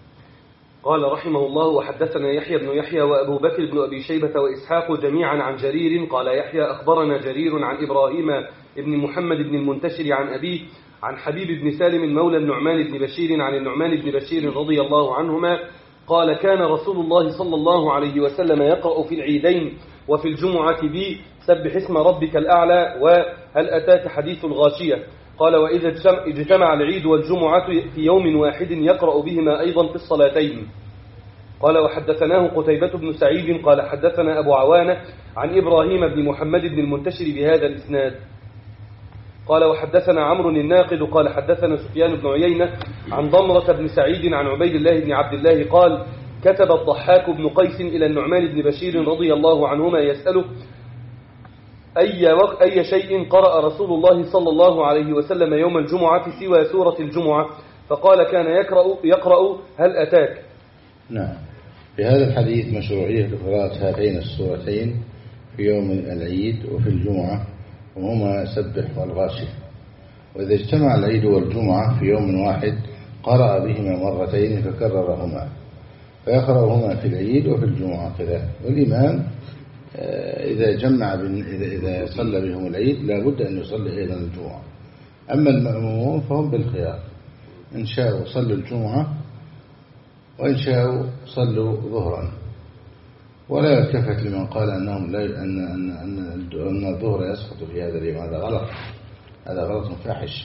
قال رحمه الله: وحدثنا يحيى بن يحيى وأبو بكر بن أبي شيبة وإسحاق جميعا عن جرير قال يحيى أخبرنا جرير عن إبراهيم بن محمد بن المنتشر عن أبيه عن حبيب بن سالم مولى النعمان بن بشير عن النعمان بن بشير رضي الله عنهما قال كان رسول الله صلى الله عليه وسلم يقرأ في العيدين وفي الجمعة بي سبح اسم ربك الأعلى وهل أتاك حديث الغاشية. قال وإذا اجتمع العيد والجمعة في يوم واحد يقرأ بهما أيضا في الصلاتين. قال وحدثناه قتيبة بن سعيد قال حدثنا أبو عوانة عن إبراهيم بن محمد بن المنتشر بهذا الإسناد. قال وحدثنا عمرو الناقد قال حدثنا سفيان بن عيينة عن ضمرة بن سعيد عن عبيد الله بن عبد الله قال كتب الضحاك بن قيس إلى النعمان بن بشير رضي الله عنهما يسأله أي, وقت أي شيء قرأ رسول الله صلى الله عليه وسلم يوم الجمعة سوى سورة الجمعة، فقال كان يقرأ, يقرأ هل أتاك. نعم. في هذا الحديث مشروعية قراءة هاتين السورتين في يوم العيد وفي الجمعة، وهما سبح والغاشية. وإذا اجتمع العيد والجمعة في يوم واحد قرأ بهما مرتين فكررهما، فيقرأهما في العيد وفي الجمعة كذا. والإمام إذا جمع إذا إذا صلى بهم العيد لا بد أن يصلي أيضا الجمعة. أما المأمومون فهم بالخيار، إن شاءوا صلوا الجمعة وإن شاءوا صلوا ظهرا، ولا يلتفت لمن قال أنهم لا أن أن أن أن الظهر يسقط في هذا اليوم. هذا غلط، هذا غلط فاحش.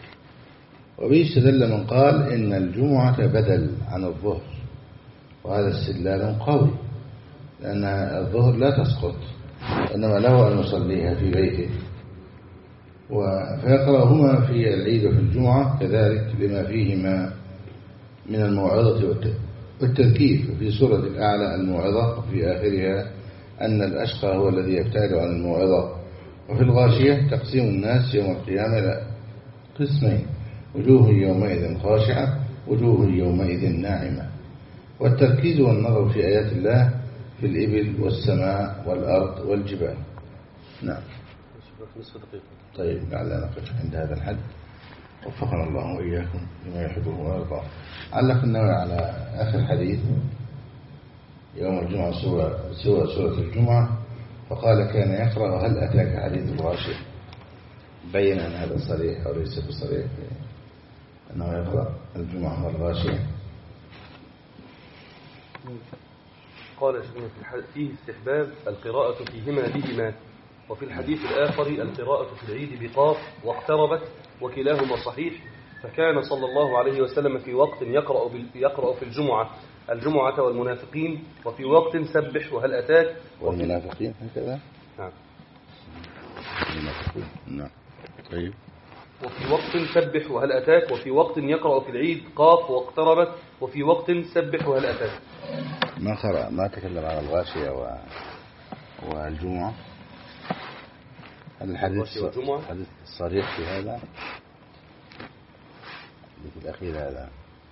وبه استدل من قال إن الجمعة بدل عن الظهر، وهذا استدلال قوي، لأن الظهر لا تسقط، إنما له أن يصليها في بيته. فيقرأهما في العيد وفي الجمعة كذلك لما فيهما من الموعظة والتذكير. في سورة الأعلى الموعظة، وفي آخرها أن الأشقى هو الذي يبتعد عن الموعظة. وفي الغاشية تقسيم الناس يوم القيامة إلى قسمين: وجوه يومئذ خاشعة، وجوه يومئذ ناعمة. والتركيز والنظر في آيات الله في الإبل والسماء والأرض والجبال. نعم. طيب لعلنا نقف عند هذا الحد، وفقنا الله وإياكم لما يحبه ويرضى. علق النووي على آخر حديث يوم الجمعة سوى سوى سورة الجمعة، فقال كان يقرأ هل أتاك حديث الغاشية، بين أن هذا صريح أو ليس بصريح أنه يقرأ الجمعة والغاشية. قال فيه استحباب القراءة فيهما بهما، وفي الحديث الآخر القراءة في العيد بقاف واقتربت، وكلاهما صحيح. فكان صلى الله عليه وسلم في وقت يقرأ, يقرأ في الجمعة الجمعة والمنافقين، وفي وقت سبح وهل أتاك والمنافقين هكذا. نعم. المنافقين. نعم. طيب. وفي وقت سبح وهل أتاك، وفي وقت يقرأ في العيد قاف واقتربت، وفي وقت سبح وهل أتاك. ما قرأ ما تكلم عن الغاشية و... والجمعة. هل الحديث الحديث الصريح في هذا في الأخير هذا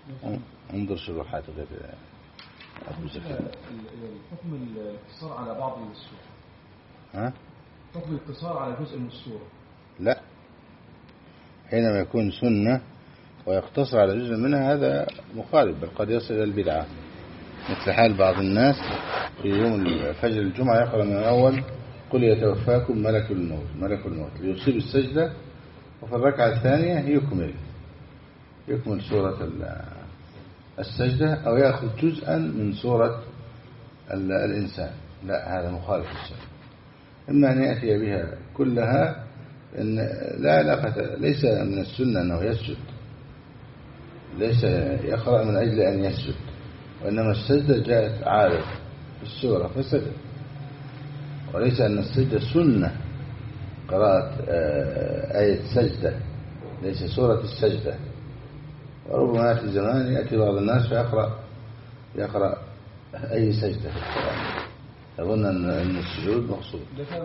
انظر شروحات غير أبو زكي. حكم الاقتصار على بعض السور. ها؟ حكم الاقتصار على جزء من السورة. لا، حينما يكون سنة ويقتصر على جزء منها هذا مخالف، بل قد يصل إلى البدعة، مثل حال بعض الناس في يوم فجر الجمعة يقرأ من الأول قل يتوفاكم ملك الموت ملك الموت ليصيب السجدة، وفي الركعة الثانية يكمل يكمل سورة السجدة أو يأخذ جزءا من سورة الإنسان. لا، هذا مخالف السنة. إما أن يأتي بها كلها، إن لا علاقة، ليس من السنة أنه يسجد، ليس يقرأ من أجل أن يسجد، وإنما السجدة جاءت عارض في السورة فسجد، وليس أن السجدة سنة قراءة آية سجدة، ليس سورة السجدة. وربما يأتي زمان يأتي بعض الناس فيقرأ يقرأ أي سجدة في القرآن، يظن أن السجود مقصود.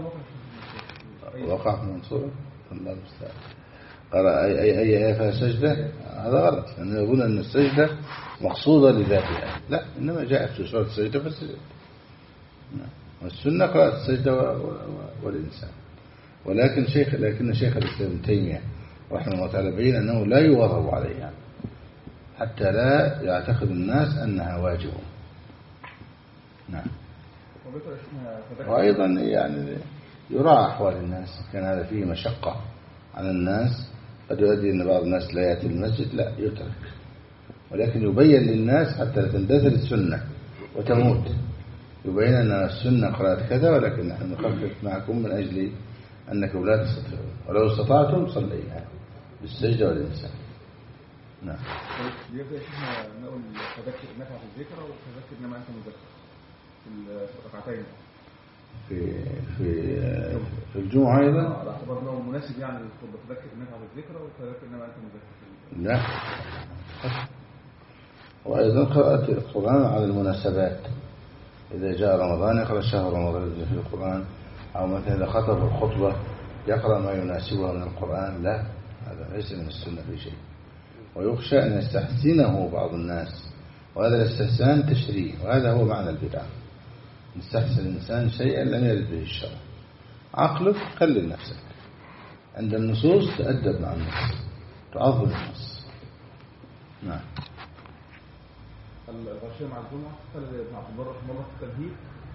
وقع في منصورة الله المستعان، قرأ أي أي أي آية فيها سجدة، هذا غلط، لأنه يظن أن السجدة مقصودة لذاتها. لا، إنما جاءت في سورة السجدة فالسجد، والسنة قراءة السجدة والإنسان. ولكن شيخ لكن شيخ الإسلام ابن تيمية رحمه الله تعالى بين أنه لا يواظب عليها حتى لا يعتقد الناس أنها واجب. نعم. وأيضا يعني يراعى أحوال الناس، كان هذا فيه مشقة على الناس قد يؤدي أن بعض الناس لا يأتي المسجد، لا يترك، ولكن يبين للناس حتى لا تندثر السنة وتموت، يبين أن السنة قراءة كذا، ولكن نحن نخفف معكم من أجل أنكم لا تستطيعون، ولو استطعتم صليها بالسجدة والإنسان. نعم. يبدأ شيخنا نقول تذكر نفع في الذكر وتذكر إنما أنت مذكر في الركعتين في في في الجمعة أيضا. على اعتبار أنه مناسب يعني للخطبة، تذكر نفع في الذكر وتذكر إنما أنت مذكر. لا. وأيضا قراءة القرآن على المناسبات، إذا جاء رمضان يقرأ شهر رمضان في القرآن، أو مثلا إذا خطب الخطبة يقرأ ما يناسبها من القرآن. لا، هذا ليس من السنة في شيء، ويخشى أن يستحسنه بعض الناس، وهذا الاستحسان تشريع، وهذا هو معنى البدعة. يستحسن الإنسان شيئا لم يرد به الشرع، عقلك قلل نفسك، عند النصوص تأدب مع النص، تعظم النص. نعم. الغشية مع الجمعة قال ابن عبد البر رحمه الله في التمهيد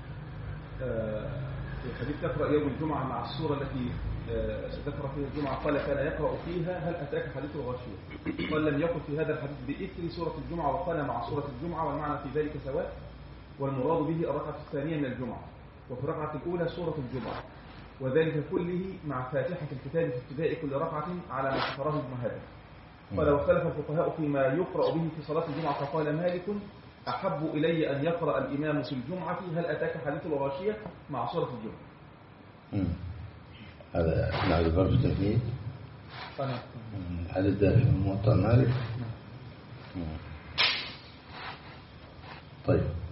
في الحديث تقرأ يوم الجمعة مع السورة التي ذكر فيها الجمعة، قال كان يقرأ فيها هل أتاك حديث الغاشية، قال لم يقل في هذا الحديث بإثر سورة الجمعة، وقال مع سورة الجمعة، والمعنى في ذلك سواء، والمراد به الركعة الثانية من الجمعة، وفي الركعة الأولى سورة الجمعة، وذلك كله مع فاتحة الكتاب في ابتداء كل ركعة على ما ذكره ابن هذا. قال واختلف الفقهاء فيما يقرأ به في صلاة الجمعة، فقال مالك أحب إلي أن يقرأ الإمام في الجمعة هل أتاك حديث الغاشية مع سورة الجمعة. مم. هذا مع البر في التمهيد. الحديث ده في موطأ مالك. طيب.